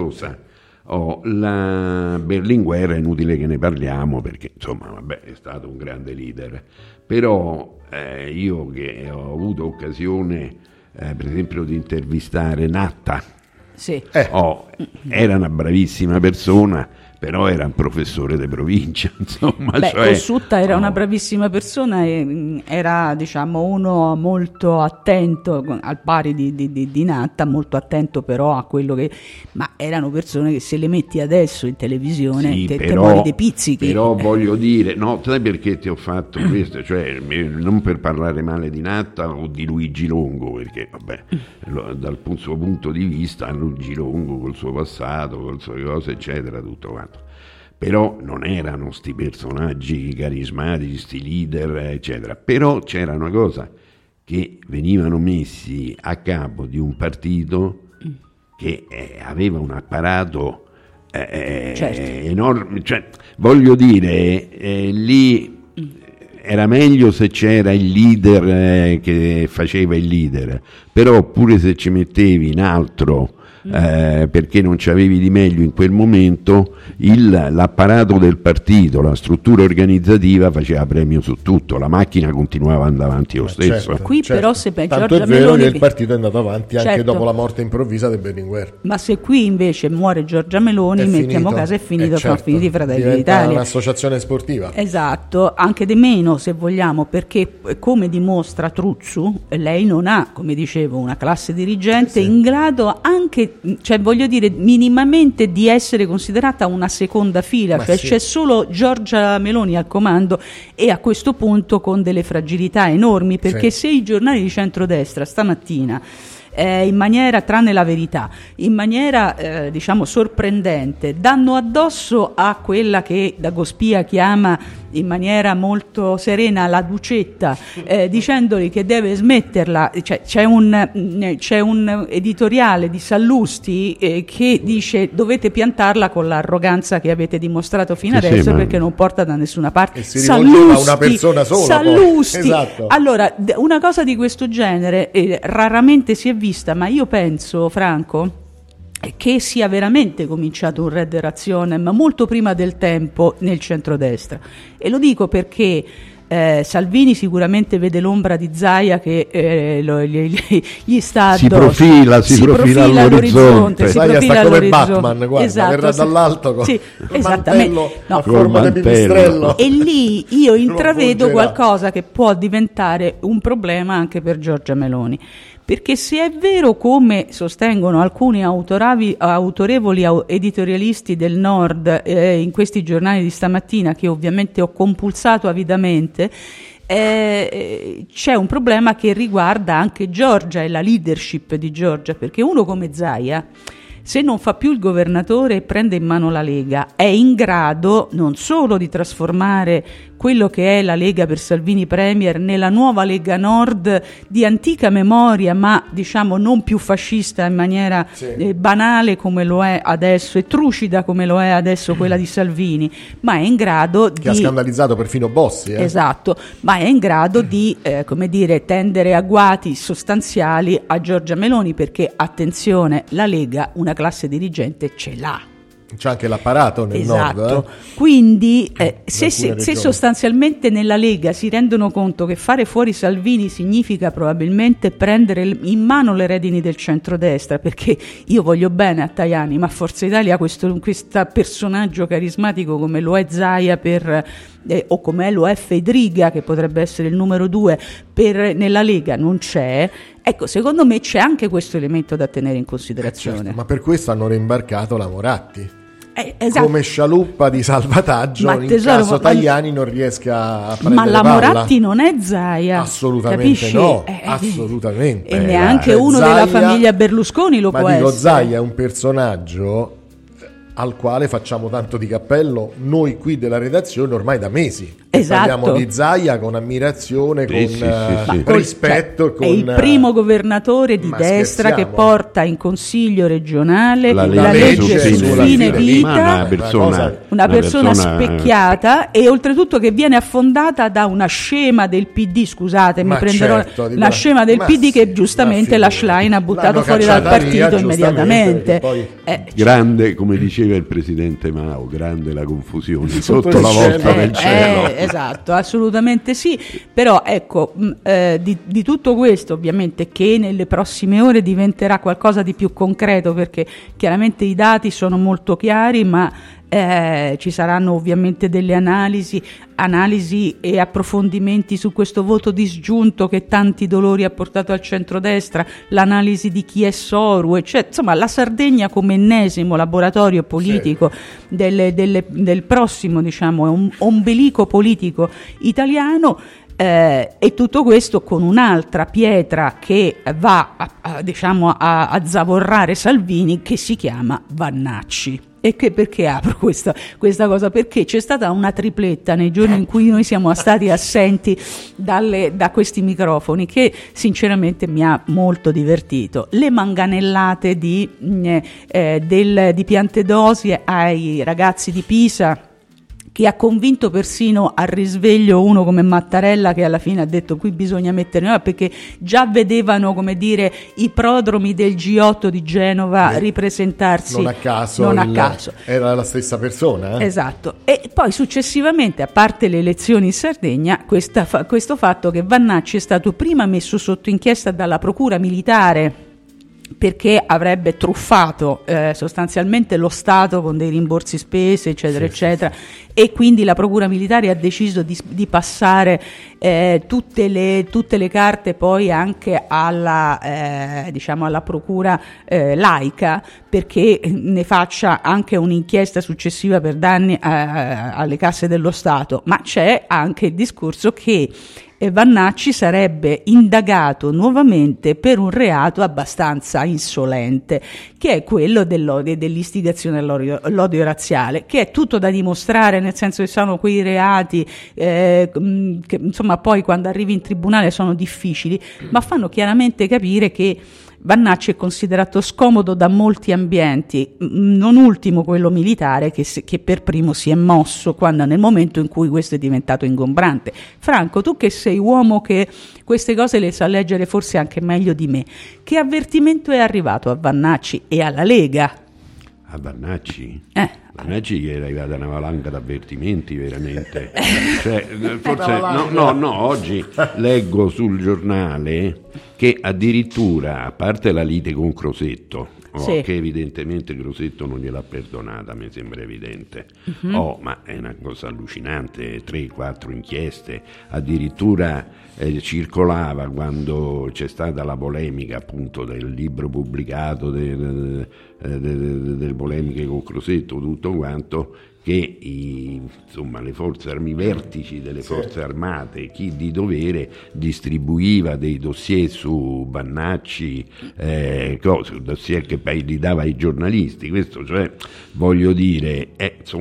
La Berlinguer è inutile che ne parliamo, perché insomma è stato un grande leader, però io che ho avuto occasione per esempio di intervistare Natta, sì. Era una bravissima persona, però era un professore di provincia, insomma. Cossutta era una bravissima persona e era, diciamo, uno molto attento, al pari di Natta, molto attento però a quello che... Ma erano persone che se le metti adesso in televisione te muori dei pizzichi. Però voglio dire, no, sai perché ti ho fatto questo? Cioè, non per parlare male di Natta o di Luigi Longo, perché dal suo punto di vista Luigi Longo col suo passato, con le sue cose eccetera, tutto quanto. Però non erano sti personaggi carismatici, sti leader eccetera, però c'era una cosa, che venivano messi a capo di un partito che aveva un apparato enorme, cioè, voglio dire, lì era meglio se c'era il leader che faceva il leader, però pure se ci mettevi in altro perché non c'avevi di meglio in quel momento, l'apparato del partito, la struttura organizzativa faceva premio su tutto, la macchina continuava ad andare avanti lo stesso. Qui però se tanto è vero che il partito è andato avanti anche dopo la morte improvvisa di Berlinguer. Ma se qui invece muore Giorgia Meloni, mettiamo caso è finito, sono finiti i Fratelli d'Italia, un'associazione sportiva. Esatto, anche di meno se vogliamo, perché come dimostra Truzzu, lei non ha, come dicevo, una classe dirigente in grado anche, cioè voglio dire, minimamente di essere considerata una seconda fila, c'è solo Giorgia Meloni al comando, e a questo punto con delle fragilità enormi, perché se i giornali di centrodestra stamattina in maniera, tranne La Verità, in maniera diciamo sorprendente, danno addosso a quella che Dagospia chiama in maniera molto serena la Ducetta, dicendogli che deve smetterla, cioè, c'è un editoriale di Sallusti che dice dovete piantarla con l'arroganza che avete dimostrato fino adesso, perché non porta da nessuna parte. E si rivolgeva a una persona sola. Sallusti. Esatto. Allora, una cosa di questo genere raramente si è vista, ma io penso, Franco, che sia veramente cominciato un Red Razionem molto prima del tempo nel centrodestra, e lo dico perché Salvini sicuramente vede l'ombra di Zaia che gli sta addosso, si profila all'orizzonte, Zaia sta come Batman, guarda, esatto, verrà dall'alto sì, esattamente, a forma di pipistrello, e lì io intravedo qualcosa che può diventare un problema anche per Giorgia Meloni. Perché se è vero, come sostengono alcuni autorevoli editorialisti del Nord in questi giornali di stamattina, che ovviamente ho compulsato avidamente, c'è un problema che riguarda anche Giorgia e la leadership di Giorgia, perché uno come Zaia, se non fa più il governatore e prende in mano la Lega, è in grado non solo di trasformare quello che è la Lega per Salvini Premier nella nuova Lega Nord di antica memoria, ma diciamo non più fascista in maniera banale come lo è adesso e trucida come lo è adesso quella di Salvini, ma è in grado che ha scandalizzato perfino Bossi. Esatto, ma è in grado di come dire, tendere agguati sostanziali a Giorgia Meloni, perché attenzione, la Lega una classe dirigente ce l'ha. C'è anche l'apparato nel Nord. Quindi se sostanzialmente nella Lega si rendono conto che fare fuori Salvini significa probabilmente prendere in mano le redini del centrodestra, perché io voglio bene a Tajani, ma Forza Italia questo personaggio carismatico come lo è Zaia o come lo è Fedriga, che potrebbe essere il numero 2 nella Lega, non c'è. Ecco, secondo me c'è anche questo elemento da tenere in considerazione. Certo, ma per questo hanno reimbarcato la Moratti. esatto. come scialuppa di salvataggio Ma in tesoro, caso Tajani non riesca a prendere ma la palla. Moratti non è Zaia, Assolutamente capisci? no, assolutamente. E neanche uno Zaia, della famiglia Berlusconi lo ma può dico, essere. Zaia è un personaggio al quale facciamo tanto di cappello noi qui della redazione ormai da mesi. Esatto. Parliamo di Zaia con ammirazione, con sì. rispetto. È il primo governatore di Ma destra che scherziamo? porta in consiglio regionale La la legge legge sul sulla fine fine vita. una Una persona specchiata e oltretutto che viene affondata da una scema del PD, scusate, mi Ma prenderò certo, dico, una scema del ma PD sì, che giustamente ma la figurati. Schlein ha buttato L'hanno fuori dal cacciata via, partito giustamente, immediatamente. perché Grande, come diceva il presidente Mao, grande la confusione Sotto sotto il la cielo. volta del cielo. Esatto, assolutamente sì, però ecco, di tutto questo ovviamente che nelle prossime ore diventerà qualcosa di più concreto, perché chiaramente i dati sono molto chiari, ma ci saranno ovviamente delle analisi e approfondimenti su questo voto disgiunto che tanti dolori ha portato al centrodestra, l'analisi di chi è Soru, cioè, insomma la Sardegna come ennesimo laboratorio politico del prossimo, diciamo, ombelico politico italiano. E tutto questo con un'altra pietra che va a zavorrare Salvini, che si chiama Vannacci. E perché apro questa cosa? Perché c'è stata una tripletta nei giorni in cui noi siamo stati assenti da questi microfoni, che sinceramente mi ha molto divertito. Le manganellate di Piantedosi ai ragazzi di Pisa, che ha convinto persino al risveglio uno come Mattarella, che alla fine ha detto qui bisogna mettere, perché già vedevano, come dire, i prodromi del G8 di Genova ripresentarsi non a caso, era la stessa persona. Esatto. E poi successivamente, a parte le elezioni in Sardegna, questo fatto che Vannacci è stato prima messo sotto inchiesta dalla procura militare perché avrebbe truffato sostanzialmente lo Stato con dei rimborsi spese, eccetera, eccetera, e quindi la procura militare ha deciso di passare tutte le carte poi anche alla procura laica, perché ne faccia anche un'inchiesta successiva per danni alle casse dello Stato. Ma c'è anche il discorso che Vannacci sarebbe indagato nuovamente per un reato abbastanza insolente, che è quello dell'istigazione all'odio razziale, che è tutto da dimostrare, nel senso che sono quei reati che insomma poi quando arrivi in tribunale sono difficili, ma fanno chiaramente capire che Vannacci è considerato scomodo da molti ambienti, non ultimo quello militare, che per primo si è mosso nel momento in cui questo è diventato ingombrante. Franco, tu che sei uomo che queste cose le sa leggere forse anche meglio di me, che avvertimento è arrivato a Vannacci e alla Lega? A Vannacci? Vannacci che è arrivata una valanga d'avvertimenti veramente. Cioè, forse no, oggi leggo sul giornale che addirittura, a parte la lite con Crosetto, che evidentemente Crosetto non gliel'ha perdonata, mi sembra evidente, ma è una cosa allucinante, 3-4 inchieste, addirittura circolava quando c'è stata la polemica appunto del libro pubblicato delle polemiche con Crosetto, tutto quanto, che le forze armate, i vertici delle forze armate, chi di dovere distribuiva dei dossier su Vannacci, dossier che poi li dava ai giornalisti. Questo, cioè, voglio dire,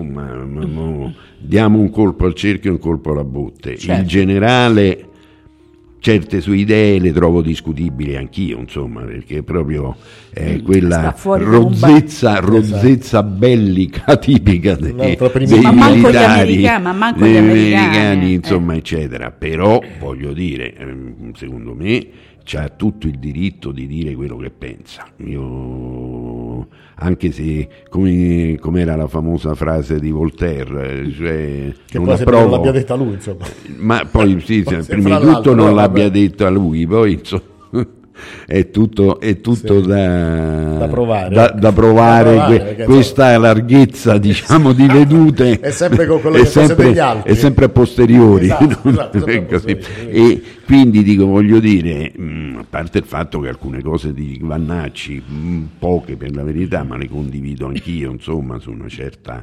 diamo un colpo al cerchio e un colpo alla botte. Certo. Il generale certe sue idee le trovo discutibili anch'io, insomma, perché proprio quella rozzezza bellica tipica dei militari, degli americani, insomma, eccetera. Però voglio dire, secondo me c'ha tutto il diritto di dire quello che pensa. Io, anche se come era la famosa frase di Voltaire, cioè che non l'abbia detta lui, insomma. Ma poi prima di tutto non l'abbia detta lui, poi insomma, è tutto Sì. da provare. da provare perché, questa larghezza, diciamo, di vedute è sempre con quello che cose degli altri. è sempre a posteriori. Esatto, non esatto, è sempre a così. posteriori. E quindi dico, voglio dire, a parte il fatto che alcune cose di Vannacci, poche per la verità, ma le condivido anch'io, insomma, su una certa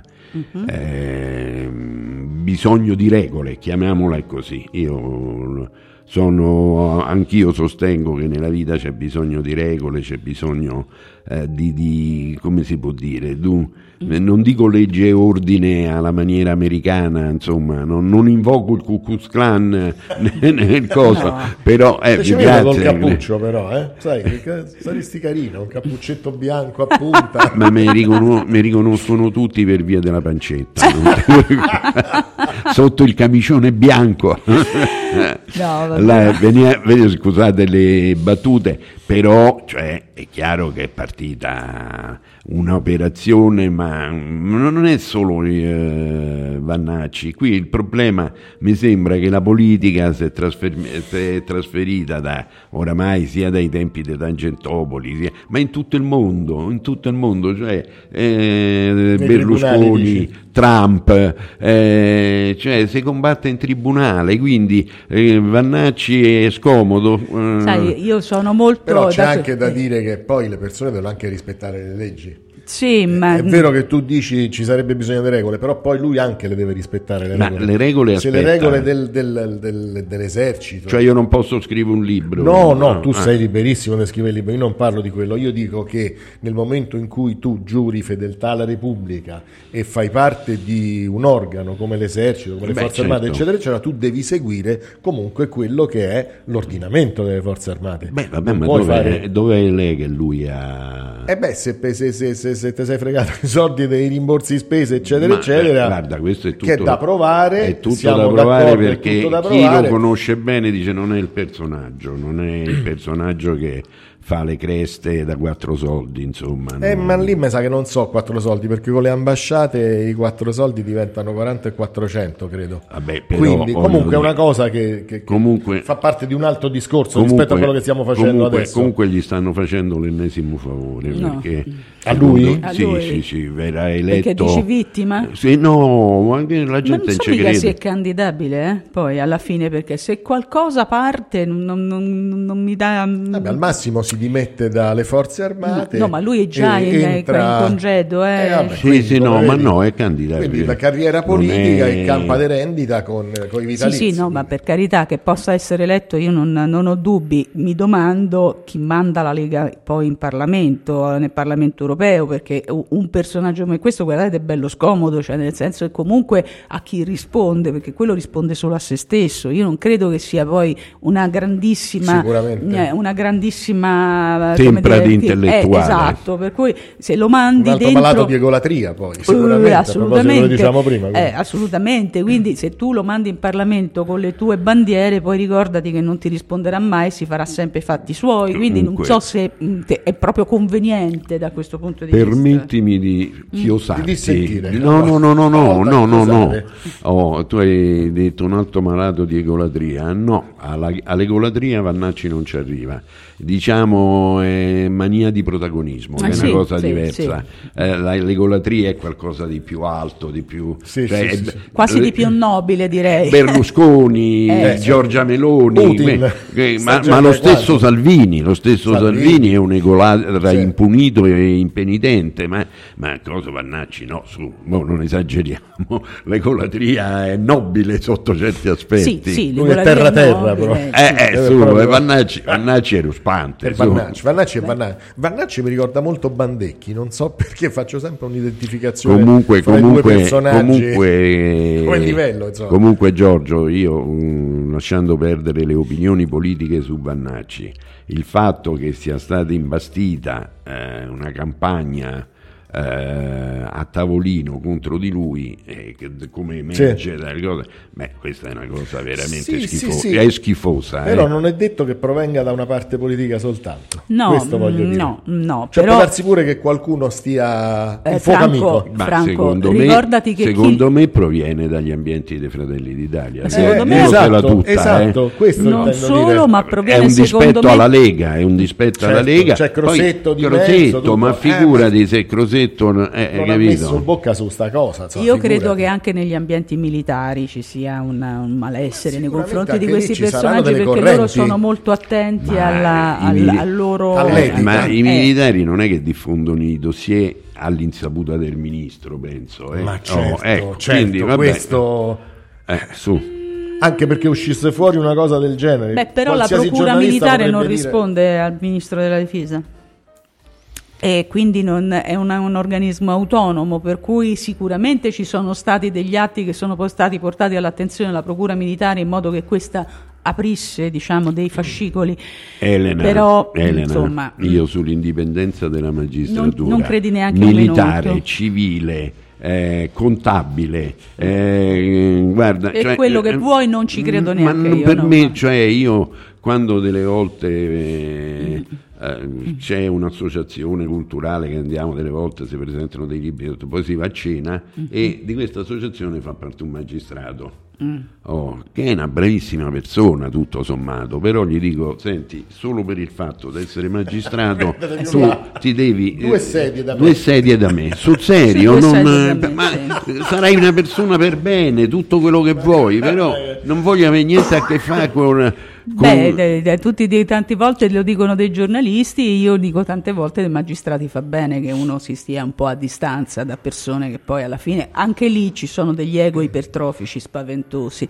bisogno di regole, chiamiamola così. Anch'io sostengo che nella vita c'è bisogno di regole, c'è bisogno di come si può dire, non dico legge e ordine alla maniera americana, insomma, non invoco il Ku Klux Klan nel coso, No. però Ci vedo grazie. col cappuccio però, sai, saresti carino, un cappuccetto bianco a punta. Ma mi riconoscono tutti per via della pancetta, sotto il camicione bianco. Scusate le battute, però cioè, è chiaro che è partita un'operazione, ma non è solo Vannacci. Qui il problema mi sembra che la politica si è trasferita oramai sia dai tempi di Tangentopoli, ma in tutto il mondo, cioè Berlusconi, Trump, cioè si combatte in tribunale, quindi Vannacci è scomodo. Sai, io sono molto... Però c'è anche da dire che poi le persone devono anche rispettare le leggi. Sì, ma... È vero che tu dici ci sarebbe bisogno di regole, però poi lui anche le deve rispettare le Ma regole. le regole, se aspetta. le regole dell'esercito. Cioè io non posso scrivere un libro. No, tu sei liberissimo di scrivere libri, io non parlo di quello, io dico che nel momento in cui tu giuri fedeltà alla Repubblica e fai parte di un organo come l'esercito, come le forze armate, eccetera, eccetera, tu devi seguire comunque quello che è l'ordinamento delle forze armate. Beh, vabbè, Non ma puoi dov'è lei che lui ha... se ti sei fregato i soldi dei rimborsi spese, eccetera, eccetera, guarda, questo è tutto, che è da provare, è tutto siamo da provare, d'accordo, perché è tutto da chi provare. lo conosce bene dice non è il personaggio che fa le creste da 4 soldi, insomma. Ma lì mi sa che non so 4 soldi, perché con le ambasciate i 4 soldi diventano 40 e 400, credo. Vabbè, però, quindi comunque è una cosa che comunque, fa parte di un altro discorso rispetto a quello che stiamo facendo adesso. Comunque gli stanno facendo l'ennesimo favore, No. perché A lui? A Sì, lui? sì, verrà eletto. Perché dici vittima? Sì, no, ma anche la gente Ma non non so ci mica crede. se è candidabile, poi alla fine, perché se qualcosa parte non mi dà... Vabbè, al massimo si dimette dalle forze armate. No, ma lui è già e in congedo. vabbè, Sì, quindi, sì, no, come ma vedi, no, è candidabile. quindi la carriera Non politica è- è campa di rendita con i vitalizi. Sì, no, ma per carità, che possa essere eletto io non ho dubbi. Mi domando chi manda la Lega poi in Parlamento, nel Parlamento europeo, perché un personaggio come questo, guardate, è bello scomodo, cioè nel senso che comunque a chi risponde, perché quello risponde solo a se stesso. Io non credo che sia poi una grandissima Tempra di intellettuale. esatto, per cui se lo mandi Un altro dentro malato di egolatria, poi sicuramente, a proposito di quello che diciamo prima. quindi. assolutamente, quindi se tu lo mandi in Parlamento con le tue bandiere, poi ricordati che non ti risponderà mai, si farà sempre i fatti suoi, quindi Comunque, non so se è proprio conveniente da questo punto di vista. Permettimi di chiosarti. Di dissentire. No. Una volta chiosare. Tu hai detto un altro malato di egolatria. No, all'egolatria Vannacci non ci arriva. Diciamo è mania di protagonismo, che è sì, una cosa sì, diversa. L'egolatria è qualcosa di più alto, di più Sì, cioè, sì, sì, sì. Quasi di più nobile, direi. Berlusconi, Giorgia Meloni, Putin. ma lo stesso Salvini, Salvini è un egolatra Sì. impunito e impenitente, ma cosa Vannacci? No, non esageriamo, l'egolatria è nobile sotto certi aspetti. Sì, Lui è l'egolatria terra-terra, nobile, però. sì. proprio- Vannacci è ruspante. su. Vannacci mi ricorda molto Bandecchi, non so perché faccio sempre un'identificazione Comunque, fra i due personaggi. Come livello, insomma. comunque Giorgio, io lasciando perdere le opinioni politiche su Vannacci, il fatto che sia stata imbastita una campagna a tavolino contro di lui, come emerge dalle cose, questa è una cosa veramente schifosa. Sì. È schifosa. Però non è detto che provenga da una parte politica soltanto. No, questo voglio dire. No. Cioè, però può darsi pure che qualcuno stia il fuoco amico. Franco, ricordati che secondo me proviene dagli ambienti dei Fratelli d'Italia. Secondo me esatto, questo non solo, dire. ma proviene è un dispetto me... alla Lega, è un dispetto alla Lega. C'è Crosetto di Crosetto, mezzo, ma figurati se Crosetto non capito? ha messo bocca su sta cosa. Io credo che anche negli ambienti militari ci sia un malessere nei confronti di questi personaggi, perché loro sono molto attenti al loro ma i militari non è che diffondono i dossier all'insaputa del ministro, penso. Ma certo, quindi, questo su. Anche perché uscisse fuori una cosa del genere. Però la procura militare non risponde al ministro della difesa. E quindi è un organismo autonomo, per cui sicuramente ci sono stati degli atti che sono poi stati portati all'attenzione della procura militare in modo che questa aprisse, diciamo, dei fascicoli. Elena, insomma, io sull'indipendenza della magistratura non credi neanche militare, civile, contabile, guarda, e quello che vuoi non ci credo neanche io. Per me, cioè, io quando delle volte c'è un'associazione culturale che andiamo, delle volte si presentano dei libri, poi si va a cena e di questa associazione fa parte un magistrato. Che è una bravissima persona tutto sommato, però gli dico: senti, solo per il fatto di essere magistrato tu ti devi due sedie da me sul serio, sarai una persona per bene, tutto quello che vuoi, però non voglio avere niente a che fare con tante volte lo dicono dei giornalisti, io dico tante volte dei magistrati fa bene che uno si stia un po' a distanza da persone che poi alla fine anche lì ci sono degli ego ipertrofici spaventosi.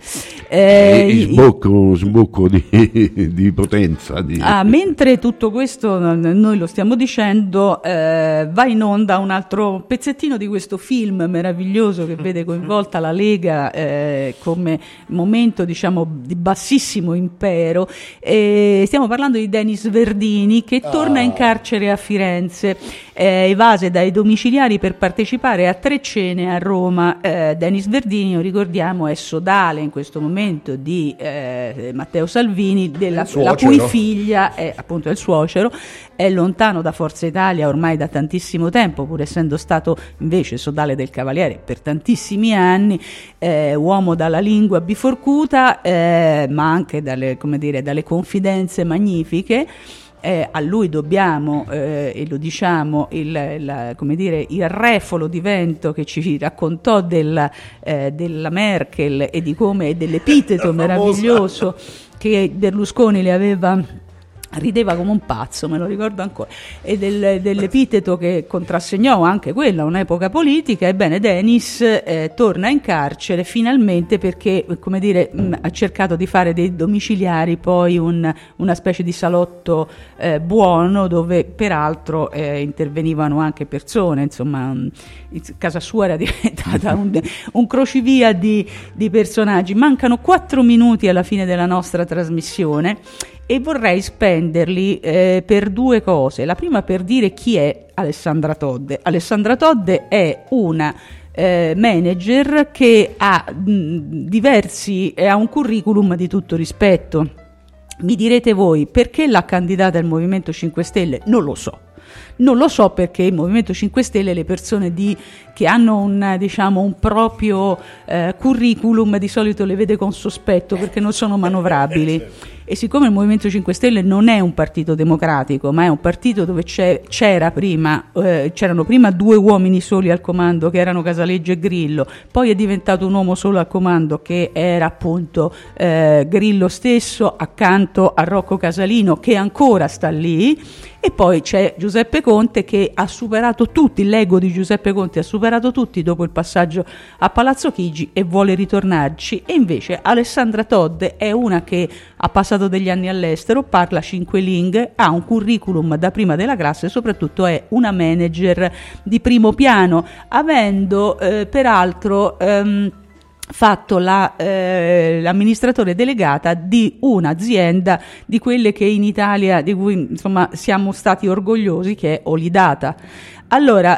Sbocco di potenza. Mentre tutto questo noi lo stiamo dicendo, va in onda un altro pezzettino di questo film meraviglioso che vede coinvolta la Lega come momento, diciamo, di bassissimo impero. Stiamo parlando di Denis Verdini, che torna in carcere a Firenze, evase dai domiciliari per partecipare a 3 cene a Roma. Denis Verdini, ricordiamo, è sodale in questo momento di Matteo Salvini, la cui figlia è appunto il suocero, è lontano da Forza Italia ormai da tantissimo tempo, pur essendo stato invece sodale del Cavaliere per tantissimi anni, uomo dalla lingua biforcuta, ma anche dalle confidenze magnifiche. A lui dobbiamo, e lo diciamo, il refolo di vento che ci raccontò della Merkel e di come, dell'epiteto meraviglioso che Berlusconi le aveva. Rideva come un pazzo, me lo ricordo ancora, e dell'epiteto che contrassegnò anche quella un'epoca politica. Ebbene, Denis torna in carcere finalmente perché, come dire, ha cercato di fare dei domiciliari poi una specie di salotto buono, dove peraltro intervenivano anche persone, insomma, casa sua era diventata un crocevia di personaggi. Mancano 4 minuti alla fine della nostra trasmissione e vorrei spenderli per 2 cose. La prima per dire chi è Alessandra Todde. Alessandra Todde è una manager che ha un curriculum di tutto rispetto. Mi direte voi, perché l'ha candidata il Movimento 5 Stelle? Non lo so, perché il Movimento 5 Stelle, le persone che hanno un proprio curriculum, di solito le vede con sospetto perché non sono manovrabili. E siccome il Movimento 5 Stelle non è un partito democratico, ma è un partito dove c'erano prima 2 uomini soli al comando, che erano Casaleggio e Grillo, poi è diventato un uomo solo al comando, che era appunto Grillo stesso, accanto a Rocco Casalino, che ancora sta lì, e poi c'è Giuseppe Conte, che ha superato tutti, l'ego di Giuseppe Conte ha superato tutti dopo il passaggio a Palazzo Chigi e vuole ritornarci. E invece Alessandra Todde è una che ha passato degli anni all'estero, parla 5 lingue, ha un curriculum da prima della classe e soprattutto è una manager di primo piano, avendo peraltro fatto l'amministratore delegata di un'azienda di quelle che in Italia, di cui insomma siamo stati orgogliosi, che è Olidata. è Allora,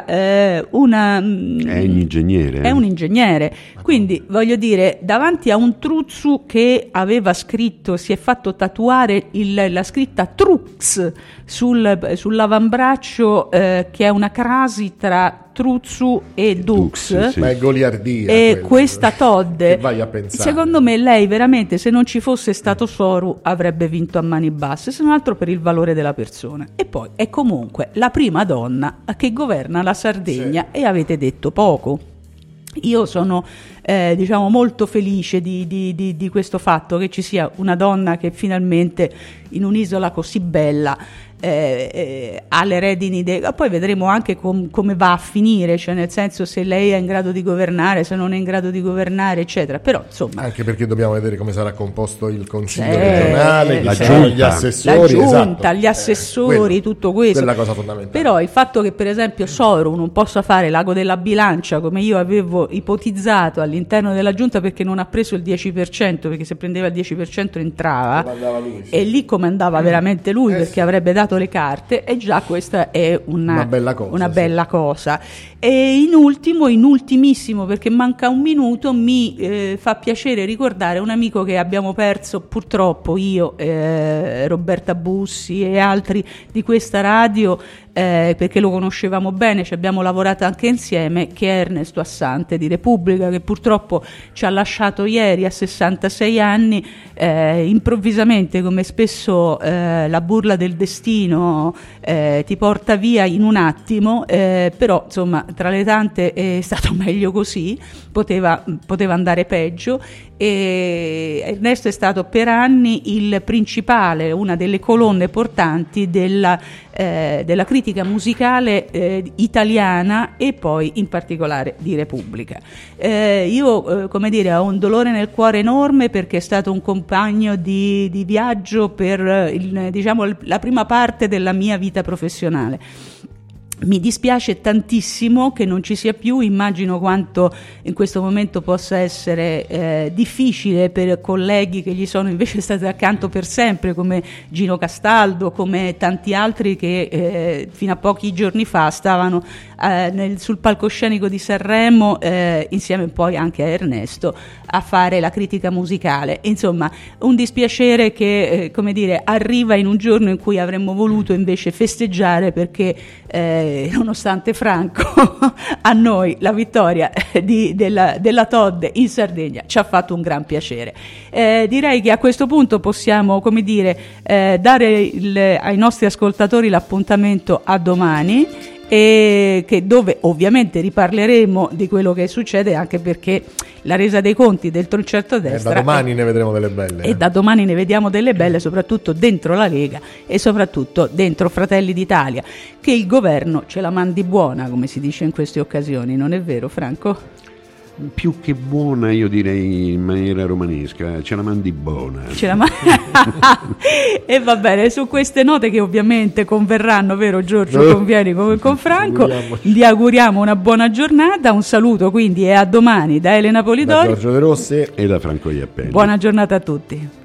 un ingegnere. È un ingegnere, quindi voglio dire, davanti a un Truzzu che aveva scritto, si è fatto tatuare la scritta Trux sull'avambraccio, che è una crasi tra Truzzu e Dux, sì. Ma è goliardia. e quello. questa Todd, Che vai a pensare. secondo me lei veramente, se non ci fosse stato Soru, avrebbe vinto a mani basse, se non altro per il valore della persona. E poi è comunque la prima donna che governa la Sardegna, e avete detto poco. Io sono diciamo molto felice di questo fatto, che ci sia una donna che finalmente in un'isola così bella ha le redini poi vedremo anche come va a finire, cioè nel senso se lei è in grado di governare, se non è in grado di governare, eccetera. Però insomma, anche perché dobbiamo vedere come sarà composto il consiglio Certo, regionale, la chi saranno giunta. gli assessori, la giunta, esatto. gli assessori, Quello, tutto questo. quella è la cosa fondamentale. Però il fatto che per esempio Soru non possa fare l'ago della bilancia come io avevo ipotizzato all'interno della giunta, perché non ha preso il 10%, perché se prendeva il 10% entrava, Comandava lui, sì. e lì comandava veramente lui, perché sì. avrebbe dato le carte, e già questa è Una bella cosa, una sì. bella cosa. E in ultimissimo, perché manca un minuto, mi fa piacere ricordare un amico che abbiamo perso purtroppo, io, Roberta Bussi e altri di questa radio, perché lo conoscevamo bene, ci abbiamo lavorato anche insieme, che è Ernesto Assante di Repubblica, che purtroppo ci ha lasciato ieri a 66 anni, improvvisamente, come spesso la burla del destino ti porta via in un attimo, però insomma tra le tante è stato meglio così, poteva andare peggio. E Ernesto è stato per anni il principale, una delle colonne portanti della critica musicale italiana, e poi in particolare di Repubblica. Io come dire, ho un dolore nel cuore enorme, perché è stato un compagno di viaggio per diciamo la prima parte della mia vita professionale. Mi dispiace tantissimo che non ci sia più, immagino quanto in questo momento possa essere difficile per colleghi che gli sono invece stati accanto per sempre, come Gino Castaldo, come tanti altri che fino a pochi giorni fa stavano sul palcoscenico di Sanremo, insieme poi anche a Ernesto, a fare la critica musicale. Insomma, un dispiacere che come dire, arriva in un giorno in cui avremmo voluto invece festeggiare, perché nonostante Franco a noi la vittoria della Todd in Sardegna ci ha fatto un gran piacere. Direi che a questo punto possiamo, come dire, dare ai nostri ascoltatori l'appuntamento a domani, e dove ovviamente riparleremo di quello che succede, anche perché la resa dei conti del centrodestra, da domani ne vedremo delle belle. E da domani ne vediamo delle belle, soprattutto dentro la Lega e soprattutto dentro Fratelli d'Italia, che il governo ce la mandi buona, come si dice in queste occasioni, non è vero Franco? Più che buona, io direi in maniera romanesca, ce la mandi buona. E va bene, su queste note che ovviamente converranno, vero Giorgio? Convieni con Franco. Gli auguriamo una buona giornata, un saluto quindi e a domani da Elena Polidori, da Giorgio De Rossi e da Franco Iappelli. buona giornata a tutti.